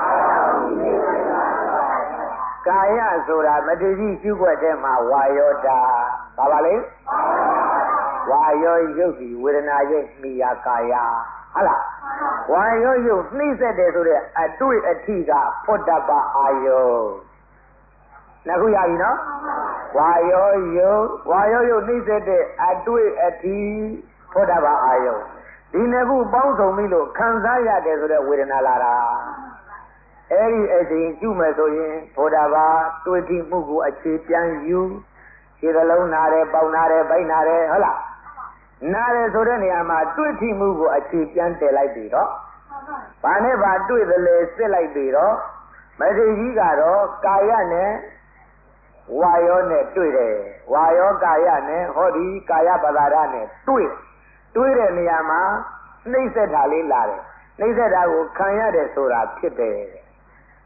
ကာယဆိုတာမထေကြီးရှုွက်တဲ့မှာဝါယောတာဘာပါလဲဝါယောယုတ်ဒီဝေဒနာရဲ့မှီယာကာယဟုတ်လားဝါယောယုတ်နှိမ့်ဆက်တယ်ဆိုတဲ့အတွေ့အထိကဖွတ်တပအာယောနှစ်ခုရပြီနော်ဝါယောယုတ်ဝါယောယုတ်နှိမ့်ဆက်တဲ့အတွေ့အထိဖွတ်တပအာယောဒီနှစ်ခုပေါင်းစုံပြီလို့ခံစားရတယ်ဆိုတဲ့ဝေဒနာလာတာအဲ့ဒီအချိန်ကျุမယ်ဆိုရင်ဖွတ်တပတွေ့ထိမှုကိုအခြေပြန်ယူခြေသလုံးနာတယ်ပေါင်နာတယ်ဗိုက်နာတယ်ဟုတ်လားနာတယ်ဆိုတဲ့နေရာမှာတွေ့ထိမှုကိုအခြေပြန်တည်လိုက်ပြီတော့ဘာနဲ့ဘာတွေ့တယ်လဲစစ်လိုက်ပြီတော့မထေကြီးကတော့ကာယနဲ့ဝါယောနဲ့တွေ့တယ်ဝါယောကာယနဲ့ဟောဒီကာယပဒါရနဲ့တွေ့တွေ့တဲ့နေရာမှာနှိမ့်ဆက်တာလေးလာတယ်နှိမ့်ဆက်တာကိုခံရတယ်ဆိုတာဖြစ်တယ်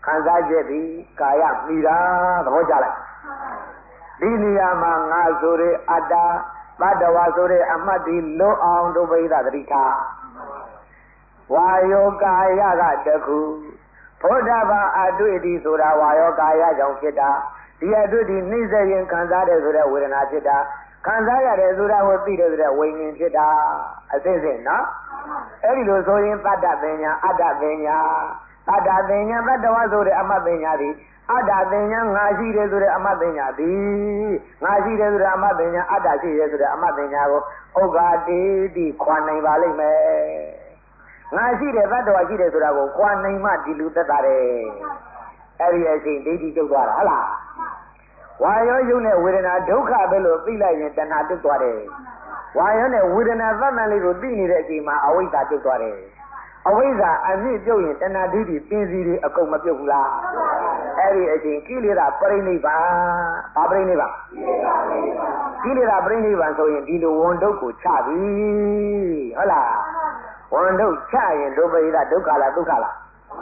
ခံစားချက်သည်ကာယမိတာသဘောကျလိုက်ဒီနေရာမှာငါဆိုတဲ့အတ္တသတ္တဝါဆိုတဲ့အမှတ်ဒီလွတ်အောင်ဒုပိသတိထားဝါယောကာယကတခုဘုဒ္ဓဘာအတွေ့အထိဆိုတာဝါယောကာယကြောင့်ဖြစ်တာဒီအတွေ့အထိနှိမ့်ဆက်ရင်ခံစားတယ်ဆိုတဲ့ဝေဒနာဖြစ်တာခံစားရတယ်ဆိုတာကိုသိတယ်ဆိုတဲ့ဝိညာဉ်ဖြစ်တာအစစ်စစ်နော်အဲ့ဒီလိုဆိုရင်တတ္တပညာအတ္တပညာတတ္တပညာတတ္တဝါဆိုတဲ့အမှတ်ပညာသည်အတ္တပညာငါရှိတယ်ဆိုတဲ့အမှတ်ပညာသည်ငါရှိတယ်ဆိုတဲ့အမှတ်ပညာအတ္တရှိတယ်ဆိုတဲ့အမှတ်ပညာကိုဥက္ကာတိတိခွာနိုင်ပါလိမ့်မယ်ငါရှိတယ်တတ္တဝါရှိတယ်ဆိုတာကိုခွာနိုင်မှဒီလူသက်သာတယ်အဲ့ဒီအချိန်ဒိဋ္ဌိကျုပ်သွားတာဟုတ်လားဝါယောယုံနဲ့ဝေဒနာဒုက္ခပဲလို့သိလိုက်ရင်တဏှာတုတ်သွားတယ်ဝါယောနဲ့ဝေဒနာသတ်မှန်လေးကိုသိနေတဲ့အချိန်မှာအဝိဇ္ဇာတုတ်သွားတယ်အဝိဇ္ဇာအမြင့်ပြုတ်ရင်တဏှာဒိဋ္ဌိပင်စီတွေအကုန်မပြုတ်ဘူးလားအဲ့ဒီအချိန်ကိလေသာပရိနိဗ္ဗာန်ဘာပရိနိဗ္ဗာန်ကိလေသာပရိနိဗ္ဗာန်ဆိုရင်ဒီလိုဝန်တုတ်ကိုချပြီဟုတ်လားဝန်တုတ်ချရင်ဒုပိသဒုက္ခလားဒုက္ခလား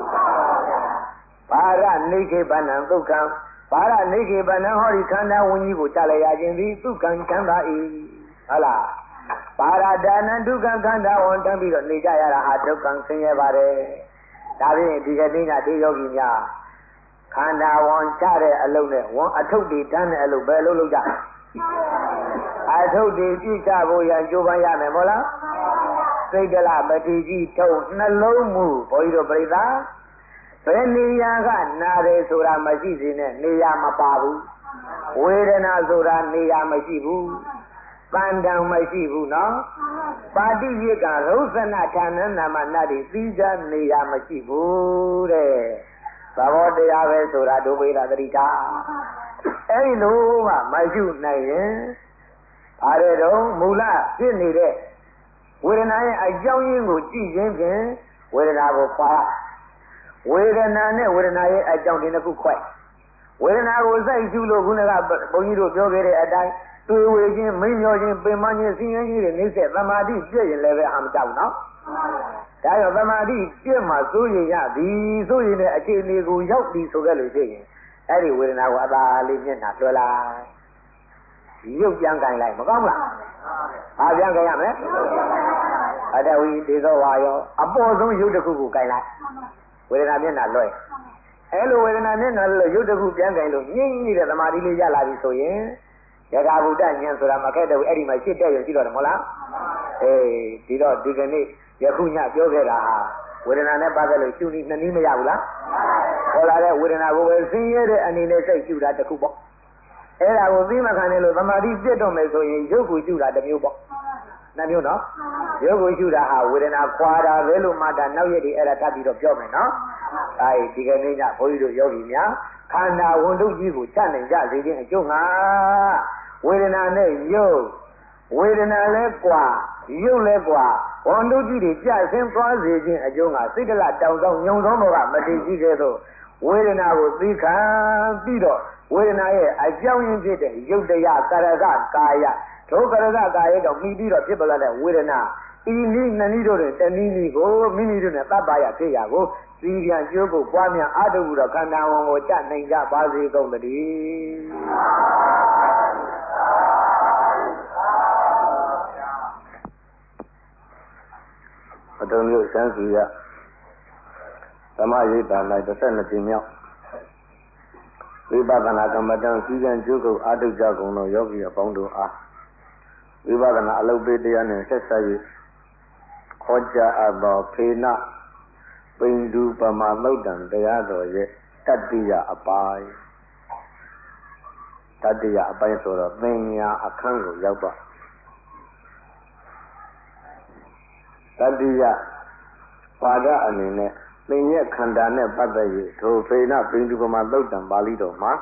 ဘာရနိခေပဏံဒုက္ခံဘာရနိခေပဏံဟောဒီခန္ဓာဝဉ္ကြီးကိုချလိုက်ရခြင်းသည်ဒုက္ခံချမ်းသာ၏ဟုတ်လားပါရဒါနံဒုက္ခခန္ဓာဝန်တန်းပြီးတော့နေကြရတာဟာဒုက္ခဆင်းရဲပါတယ်ဒါဖြင့်ဒီကနေ့ကဒီယောဂီများခန္ဓာဝန်ချတဲ့အလုပ်နဲ့ဝန်အထုပ်တွေတန်းတဲ့အလုပ်ပဲလုပ်လို့ကြအထုပ်တွေပြည့်ချဖို့ရကြိုးပမ်းရမယ်မဟုတ်လားစိတ်တလပတိကြီးထုံနှလုံးမူဘုန်းကြီးတို့ပြိဿဘယ်နေရာကနာတယ်ဆိုတာမရှိစေနဲ့နေရာမပါဘူးဝေဒနာဆိုတာနေရာမရှိဘူးပန္တံမရှိဘူးနော်ပါတိယကရုသနာဌာနနာမနတ်ဒီသီးခြားနေရာမရှိဘူးတဲ့သဘောတရားပဲဆိုတာဒုပိသသတိထားအဲ့ဒီလိုမှမရှိနိုင်ရင်ဘာတဲ့တော့မူလဖြစ်နေတဲ့ဝေဒနာရဲ့အကြောင်းရင်းကိုကြည့်ခြင်းဖြင့်ဝေဒနာကိုခွာဝေဒနာနဲ့ဝေဒနာရဲ့အကြောင်းဒီနှစ်ခုခွဲဝေဒနာကိုစိုက်ကျူးလို့ခုနကဘုန်းကြီးတို့ပြောခဲ့တဲ့အတိုင်းတွေ့ဝေခြင်းမင်းမျောခြင်းပင်မခြင်းဆင်းရဲခြင်းတွေနှိမ့်ဆက်သမာဓိပြည့်ရင်လည်းပဲအာမကြောက်နော်ဒါကြောင့်သမာဓိပြည့်မှစိုးရင်ရသည်စိုးရင်တဲ့အခြေအနေကိုရောက်ပြီဆိုခဲ့လို့ရှိရင်အဲ့ဒီဝေဒနာကိုအသာလေးမျက်နှာလွှဲလိုက်ရုပ်ပြန်ကြိုင်လိုက်မကောင်းလားဘာပြန်ကြိုင်ရမလဲအတဝိဒေသောဝါယောအပေါ်ဆုံးရုပ်တစ်ခုကိုကြိုင်လိုက်ဝေဒနာမျက်နှာလွှဲအဲ့လိုဝေဒနာမျက်နှာလွှဲရုပ်တစ်ခုပြန်ကြိုင်လို့ညှင်းနေတဲ့သမာဓိလေးရလာပြီဆိုရင်ယထာဘုဒ္ဓဉာဏ်ဆိုတာမခဲ့တော့အဲ့ဒီမှာရှစ်တဲ့ရရှိတော့တယ်မဟုတ်လားအေးဒီတော့ဒီကနေ့ယခုညပြောခဲ့တာဟာဝေဒနာနဲ့ပတ်သက်လို့ရှုနည်းနှစ်နည်းမရဘူးလားခေါ်လာတဲ့ဝေဒနာကိုပဲဆင်းရဲတဲ့အနေနဲ့စိတ်ရှုတာတစ်ခုပေါ့အဲ့ဒါကိုသိမှခံတယ်လို့သမာဓိပြတ်တော့မယ်ဆိုရင်ရုပ်ကိုရှုတာတစ်မျိုးပေါ့နှစ်မျိုးနော်ရုပ်ကိုရှုတာဟာဝေဒနာခွာတာပဲလို့မှတ်တာနောက်ရက်ဒီအဲ့ဒါထပ်ပြီးတော့ပြောမယ်နော်အဲဒီကနေ့ညဘုန်းကြီးတို့ယောဂီများခန္ဓာဝန်ထုပ်ကြီးကိုချနိုင်ကြစေခြင်းအကျိုးငါဝေဒနာနဲ့ရုပ်ဝေဒနာလဲကွာရုပ်လဲကွာဝန်ထုပ်ကြီးတွေကြဆင်းသွားစေခြင်းအကျိုးငါစိတ်တလတောင်တောင်ညုံသောဘောကမတည်ရှိခဲ့သောဝေဒနာကိုသိခံပြီးတော့ဝေဒနာရဲ့အကြောင်းရင်းဖြစ်တဲ့ရုပ်တရားကရကကာယဒုက္ခရကကာယတော့ပြီးပြီးတော့ဖြစ်ပေါ်လာတဲ့ဝေဒနာဤနည်းနှစ်နည်းတို့တွင်တနည်းနည်းကိုမိမိတို့နဲ့သဗ္ဗယဖြစ်ရာကိုသီးပြန်ကျိုးကိုပွားများအားထုတ်ပြီးတော့ခန္ဓာဝန်ကိုကြနိုင်ကြပါစေကုန်သတည်းအတုံမျိုးစံစီရသမရိပ်တာ၌တစ်ဆက်နှစ်ကြိမ်မြောက်ဝိပဿနာကမ္မဋ္ဌာန်းစည်းကံကျိုးကိုအားထုတ်ကြကုန်သောယောဂီအပေါင်းတို့အားဝိပဿနာအလုပ်ပေးတရားနှင့်ဆက်ဆက်၍ခေါ်ကြားအပ်သောဖေနပိန္ဒုပမာသုတ်တံတရားတော်ရဲ့တတ္တိယအပိုင်းတတ္တိယအပိုင်းဆိုတော့သင်ညာအခန်းကိုရောက်တော့တတ္တိယပါဒအနေနဲ့သင်ရဲ့ခန္ဓာနဲ့ပတ်သက်၍ထိုဖေနပိန္ဒုပမာသုတ်တံပါဠိတော်မှာ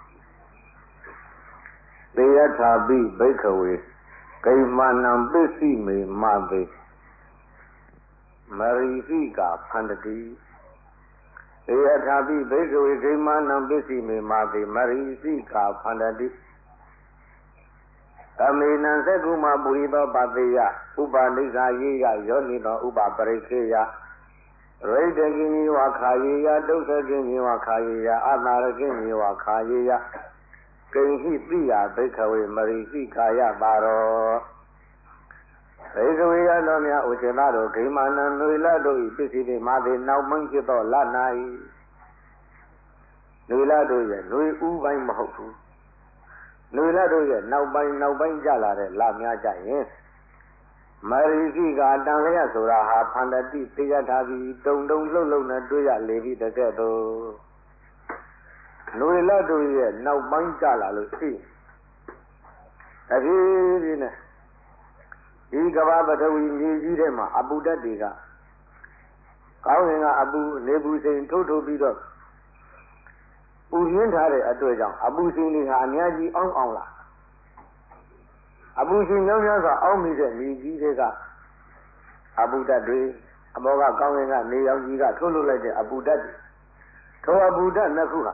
သေယထာပိဘိက္ခဝေဂိမာနံပစ္စည်းမေမသေမရိသိကဖန္တတိသေယထာပိဘိက္ခဝေဂိမာနံပစ္စည်းမေမသေမရိသိကဖန္တတိသမေနံသက္ကုမပုရိသောပသေယဥပါလိက္ခာယေယယောနိသောဥပပရိခေယရိတ်တကင်းကြီးဝါခာယေယဒုက္ခကင်းကြီးဝါခာယေယအနာရကင်းကြီးဝါခာယေယကိဉ္စိတိယဘိက္ခဝေမရိစိကာယပါရောဘိက္ခဝေယတော်များဥစ္စမတို့ဂိမာနံຫນွေလတို့ဤပစ္စည်းတွေမာသေးနောက်မင်းဖြစ်သောလ၌ຫນွေလတို့ရဲ့ຫນွေဥပိုင်းမဟုတ်ဘူးຫນွေလတို့ရဲ့နောက်ပိုင်းနောက်ပိုင်းကြလာတဲ့လများကြရင်မရိစိကတန်လျက်ဆိုတာဟာဖန္တတိသိရထားပြီးတုံတုံလှုပ်လှုပ်နဲ့တွေ့ရလေပြီတကဲ့သို့ຫນွေလတို့ရဲ့နောက်ပိုင်းကြလာလို့ရှိအဖြစ်ဖြစ်နဲ့ဒီကဘာပထဝီမြေကြီးထဲမှာအပူဓာတ်တွေကကောင်းရင်ကအပူနေပူစိန်ထိုးထိုးပြီးတော့ပူရင်းထားတဲ့အတွက်ကြောင့်အပူစိန်တွေဟာအများကြီးအောင်းအောင်လာအပူစိန်များများစွာအောင်းမိတဲ့မြေကြီးတွေကအပူဓာတ်တွေအဘောကကောင်းရင်ကနေရောင်ကြီးကထိုးလွှတ်လိုက်တဲ့အပူဓာတ်တွေထိုအပူဓာတ်နှစ်ခုဟာ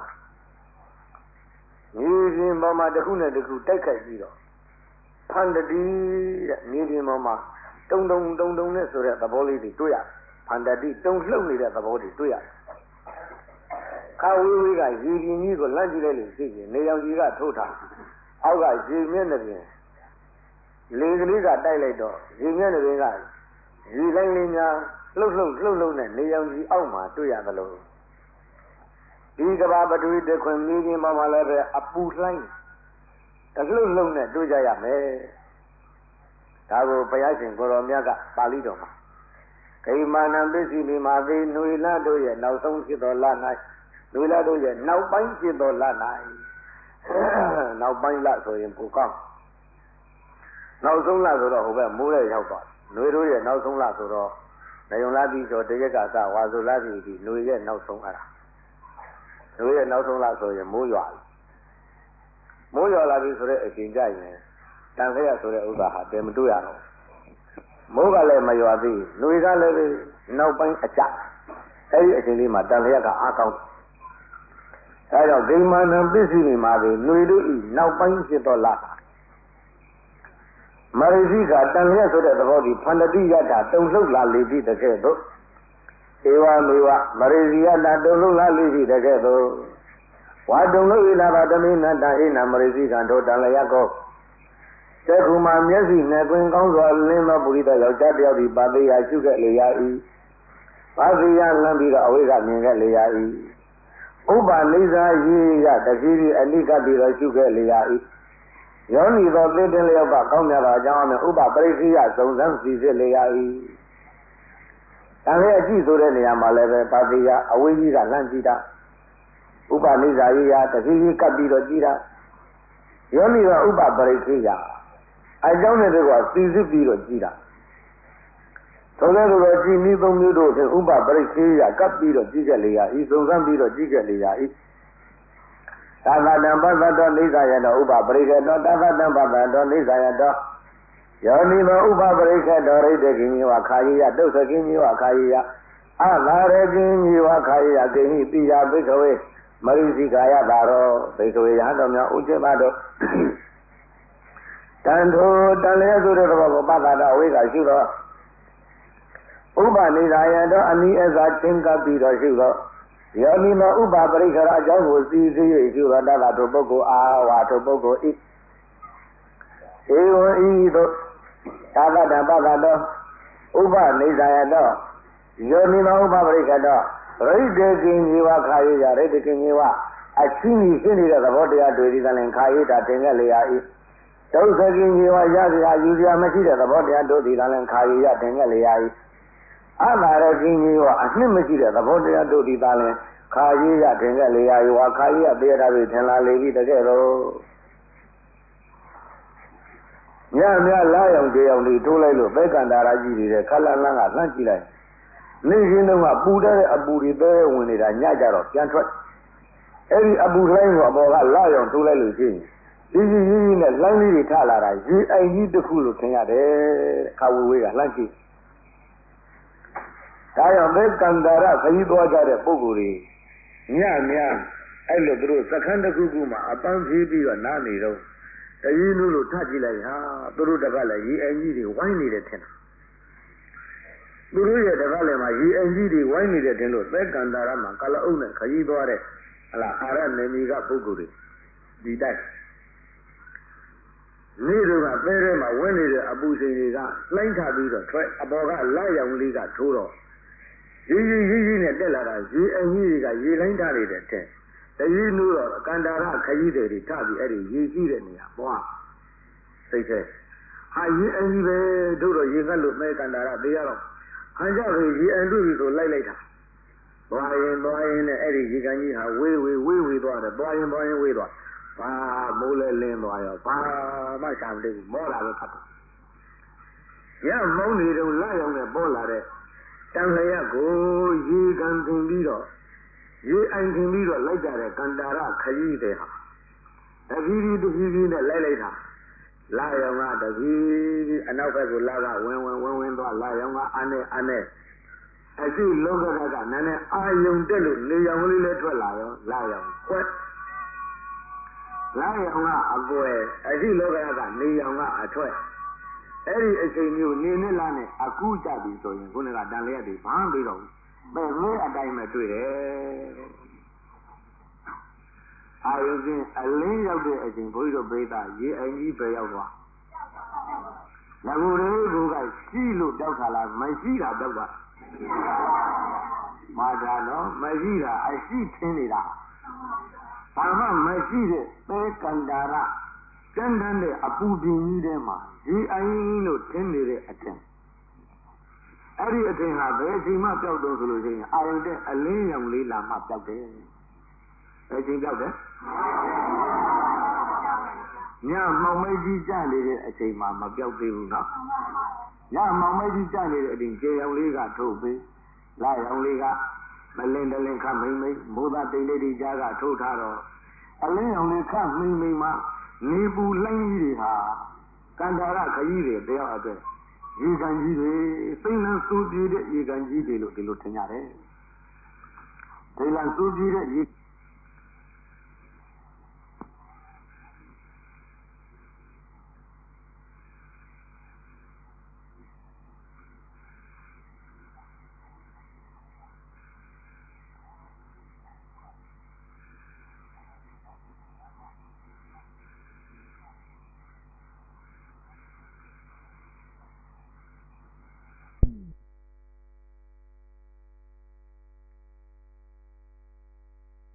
မြေပြင်ပေါ်မှာတစ်ခုနဲ့တစ်ခုတိုက်ခိုက်ပြီးတော့ဖန္တတိတဲ့မြေပြင်ပေါ်မှာတုံတုံတုံတုံနဲ့ဆိုတဲ့သဘောလေးတွေတွေ့ရတယ်ဖန္တတိတုံလှုပ်နေတဲ့သဘောတွေတွေ့ရတယ်ခါဝေးဝေးကရေပြင်ကြီးကိုလန့်ကြည့်လိုက်လို့ရှိရင်နေရောင်ကြီးကထိုးထားအောက်ကရေမျက်နှာပြင်လေကလေးကတိုက်လိုက်တော့ရေမျက်နှာပြင်ကရေတိုင်းလေးများလှုပ်လှုပ်လှုပ်လှုပ်နဲ့နေရောင်ကြီးအောက်မှာတွေ့ရသလိုဒီကဘာပထဝီတခွင်မြေပြင်ပေါ်မှာလည်းပဲအပူလှိုင်းတလှုပ်လှုပ်နဲ့တွေ့ကြရမယ်ဒါကိုဘုရားရှင်ကိုရောမြတ်ကပါဠိတော်မှာဂိမာနံပစ္စည်းမိမာသေးຫນွေလတို့ရဲ့နောက်ဆုံးဖြစ်သောလ၌ຫນွေလတို့ရဲ့နောက်ပိုင်းဖြစ်သောလ၌နောက်ပိုင်းလဆိုရင်ပိုကောင်းနောက်ဆုံးလဆိုတော့ဟိုဘက်မိုးရဲ့ရောက်သွားຫນွေတို့ရဲ့နောက်ဆုံးလဆိုတော့နေုံလာပြီးဆိုတရက်ကစဝါဆိုလာပြီးဒီຫນွေရဲ့နောက်ဆုံးအဲ့ဒါຫນွေရဲ့နောက်ဆုံးလဆိုရင်မိုးရွာမိုးရွာလာပြီဆိုတဲ့အချိန်ကြရင်တန်ခရဆိုတဲ့ဥစ္စာဟာတည်မတွေ့ရတော့မိုးကလည်းမရွာသေးຫນွေကလည်းပဲနောက်ပိုင်းအကျအဲဒီအချိန်လေးမှာတန်ခရကအားကောင်းအဲကြောင့်ဂိမာနံပစ္စည်းတွေမှာပဲຫນွေတို့ဤနောက်ပိုင်းဖြစ်တော့လာမရိစိကတန်လျက်ဆိုတဲ့သဘောဒီဖန္တတိယတာတုံလှုပ်လာလေပြီတကဲ့သို့ဧဝမေဝမရိစိယတာတုံလှုပ်လာလေပြီတကဲ့သို့ဝါတုံလှုပ်လာပါတမိနတဣနာမရိစိကံတို့တန်လျက်ကိုတခုမှမျက်စိနဲ့တွင်ကောင်းစွာလင်းသောပုရိသယောက်ျားတယောက်ဒီပါသေးရာရှုခဲ့လေရ၏ပါသေးရာလမ်းပြီးတော့အဝိကမြင်ခဲ့လေရ၏ဥပနိစ္စရေရတတိပိအနိကပြီးတော့ရှုခဲ့လေရ၏ယောနီသောသင်္တင်လျောက်ကကောင်းမြတ်သောအကြောင်းအနဲ့ဥပပရိစ္ဆေယစုံစမ်းစီစစ်လေရ၏ဒါလည်းအကြည့်ဆိုတဲ့နေရာမှာလည်းပဲပါသေးရာအဝိကြီးကလမ်းကြည့်တာဥပနိစ္စရေရတတိပိကပ်ပြီးတော့ကြည့်တာယောနီသောဥပပရိစ္ဆေယအကြောင်းနဲ့တည်းကစီစစ်ပြီးတော့ကြည့်တာသုံးတဲ့လိုတော့ကြည်နည်းသုံးမျိုးတို့ဖြင့်ဥပပရိစ္ဆေယကပ်ပြီးတော့ကြည့်ခဲ့လေရဤစုံစမ်းပြီးတော့ကြည့်ခဲ့လေရဤသာသတံပသတောနိစ္စယတောဥပပရိက္ခတောသာသတံပသတောနိစ္စယတောယောနိမောဥပပရိက္ခတောရိတ္တကိညေဝခာယိယဒုက္ခကိညေဝခာယိယအလာရကိညေဝခာယိယကိဟိပိယဘိက္ခဝေမရိစိကာယတာရောဘိက္ခဝေယဟတော်များဥစ္စေမတို့တန်ထိုတန်လျက်ဆိုတဲ့သဘောကိုပသတာဝိကရှုတော့ဥပနိဒာယတောအနိအစာချင်းကပ်ပြီးတော့ရှုတော့ယောနိမဥပပရိက္ခရာအကြောင်းကိုစီစီ၍ရှုတော့တတ်တာတို့ပုဂ္ဂိုလ်အာဝါတို့ပုဂ္ဂိုလ်ဤဧဝံဤသို့သာသတံပသတောဥပနိဒာယတောယောနိမဥပပရိက္ခတောရိတ္တကိညေဝခာယိယရိတ္တကိညေဝအချင်းကြီးရှင်းနေတဲ့သဘောတရားတွေဒီကလည်းခာယိတာတင်ခဲ့လေရ၏ဒုက္ခကိညေဝရစရာယူစရာမရှိတဲ့သဘောတရားတို့ဒီကလည်းခာယိယတင်ခဲ့လေရ၏အလာရကိညေဝအနှစ်မရှိတဲ့သဘောတရားတို့ဒီကလည်းခာယိယတင်ခဲ့လေရ၏ဝါခာယိယတေရတာတွေထင်လာလေပြီတကယ်တော့ညမြလာရောက်ကြရောက်နေတိုးလိုက်လို့ဘက်ကန္တာရာကြီးတွေခက်လန်းလန်းကလှမ်းကြည့်လိုက်နေရင်းတော့ပူတဲ့အပူတွေပဲဝင်နေတာညကြတော့ပြန်ထွက်အဲ့ဒီအပူလှိုင်းကိုအပေါ်ကလာရောက်တိုးလိုက်လို့ရှိရင်ကြီးကြီးကြီးကြီးနဲ့လှိုင်းလေးတွေထလာတာရေအိမ်ကြီးတစ်ခုလို့ထင်ရတယ်ခါဝေဝေးကလှမ်းကြည့်ဒါကြောင့်ဘက်ကန္တာရခရီးသွားကြတဲ့ပုဂ္ဂိုလ်တွေညမြအဲ့လိုသူတို့စခန်းတစ်ခုခုမှာအပန်းဖြေးပြီးတော့နားနေတော့တရင်လို့ထကြည့်လိုက်ဟာသူတို့တပတ်လည်းရေအိမ်ကြီးတွေဝိုင်းနေတယ်ထင်တာသူတို့ရဲ့တကားလည်းမှာရေအင်ကြီးတွေဝိုင်းနေတဲ့တင်လို့သက်ကန္တာရမှာကလအုပ်နဲ့ခကြီးသွားတဲ့ဟလာအာရနေမီကပုဂ္ဂိုလ်တွေဒီတိုက်နေ့တို့ကပဲထဲမှာဝင်နေတဲ့အပူချိန်တွေကလှိုင်းထပြီးတော့ထွက်အပေါ်ကလက်ရောင်လေးကထိုးတော့ရေရေရေရေနဲ့တက်လာတာရေအင်ကြီးတွေကရေလိုင်းထားနေတဲ့တဲ့တကြီးနူးတော့ကန္တာရခကြီးတွေထပြီးအဲ့ဒီရေကြီးတဲ့နေရာပွားစိတ်ထဲဟာရေအင်ကြီးပဲတို့တော့ရေကတ်လို့မဲကန္တာရတရားတော့ဟန်ကြပြီရေအင်တွေ့ပြီဆိုလိုက်လိုက်တာသွားရင်သွားရင်နဲ့အဲ့ဒီရေကန်ကြီးဟာဝေးဝေးဝေးဝေးသွားတယ်သွားရင်သွားရင်ဝေးသွားဘာမိုးလဲလင်းသွားရောဘာမှရှာမတွေ့ဘူးမောတာပဲဖတ်တယ်ရမုံနေတော့လက်ရောင်နဲ့ပေါ်လာတဲ့တန်လျက်ကိုရေကန်တင်ပြီးတော့ရေအိုင်တင်ပြီးတော့လိုက်ကြတဲ့ကန္တာရခကြီးတွေဟာတပီးပြီးတပီးပြီးနဲ့လိုက်လိုက်တာလာရောင်ကတပီးပြီးအနောက်ဘက်ကိုလာကဝင်ဝင်ဝင်ဝင်သွားလာရောင်ကအားနဲ့အားနဲ့အရှိလောကကနည်းနည်းအာယုံတက်လို့နေရောင်လေးလည်းထွက်လာရောလာရောင်ခွက်လာရောင်ကအပွယ်အရှိလောကကနေရောင်ကအထွက်အဲ့ဒီအချိန်မျိုးနေနဲ့လာနဲ့အကူကြပြီဆိုရင်ခုနကတန်လျက်တွေဘာမှပြီးတော့ပဲမဲအတိုင်းပဲတွေ့တယ်အာယုချင်းအလင်းရောက်တဲ့အချိန်ဘုန်းကြီးတို့ပြိဿရေအိမ်ကြီးပဲရောက်သွားငါတို့တွေကရှိလို့တောက်ခါလားမရှိတာတောက်တာမာတာနော်မရှိတာအရှိထင်းနေတာဘာမှမရှိတဲ့ပဲကန္တာရကျန်းတန်းတဲ့အပူပြင်းကြီးထဲမှာရေအိုင်လို့ထင်းနေတဲ့အထင်အဲ့ဒီအထင်ဟာဘယ်အချိန်မှပျောက်တော့ဆိုလို့ရှိရင်အာရုံတဲ့အလင်းရောင်လေးလာမှပျောက်တယ်ဘယ်အချိန်ပျောက်တယ်ညမောင်မိတ်ကြီးကြနေတဲ့အချိန်မှာမပျောက်သေးဘူးနော်ညမောင်မိတ်ကြီးကြနေတဲ့အချိန်ကျေရောင်လေးကထုတ်ပြီးလာရောင်လေးကမလင်းတလင်းခမိမ့်မိမ့်မိုးသားတိတ်လေးတွေကြားကထုတ်ထားတော့အလင်းရောင်လေးခမိမ့်မိမ့်မှနေပူလှိုင်းကြီးတွေဟာကန္တာရခကြီးတွေတယောက်အတွက်ရေကန်ကြီးတွေသိန်းလန်းစူးပြေးတဲ့ရေကန်ကြီးတွေလို့ဒီလိုထင်ကြတယ်ဒီလန်းစူးပြေးတဲ့ရေ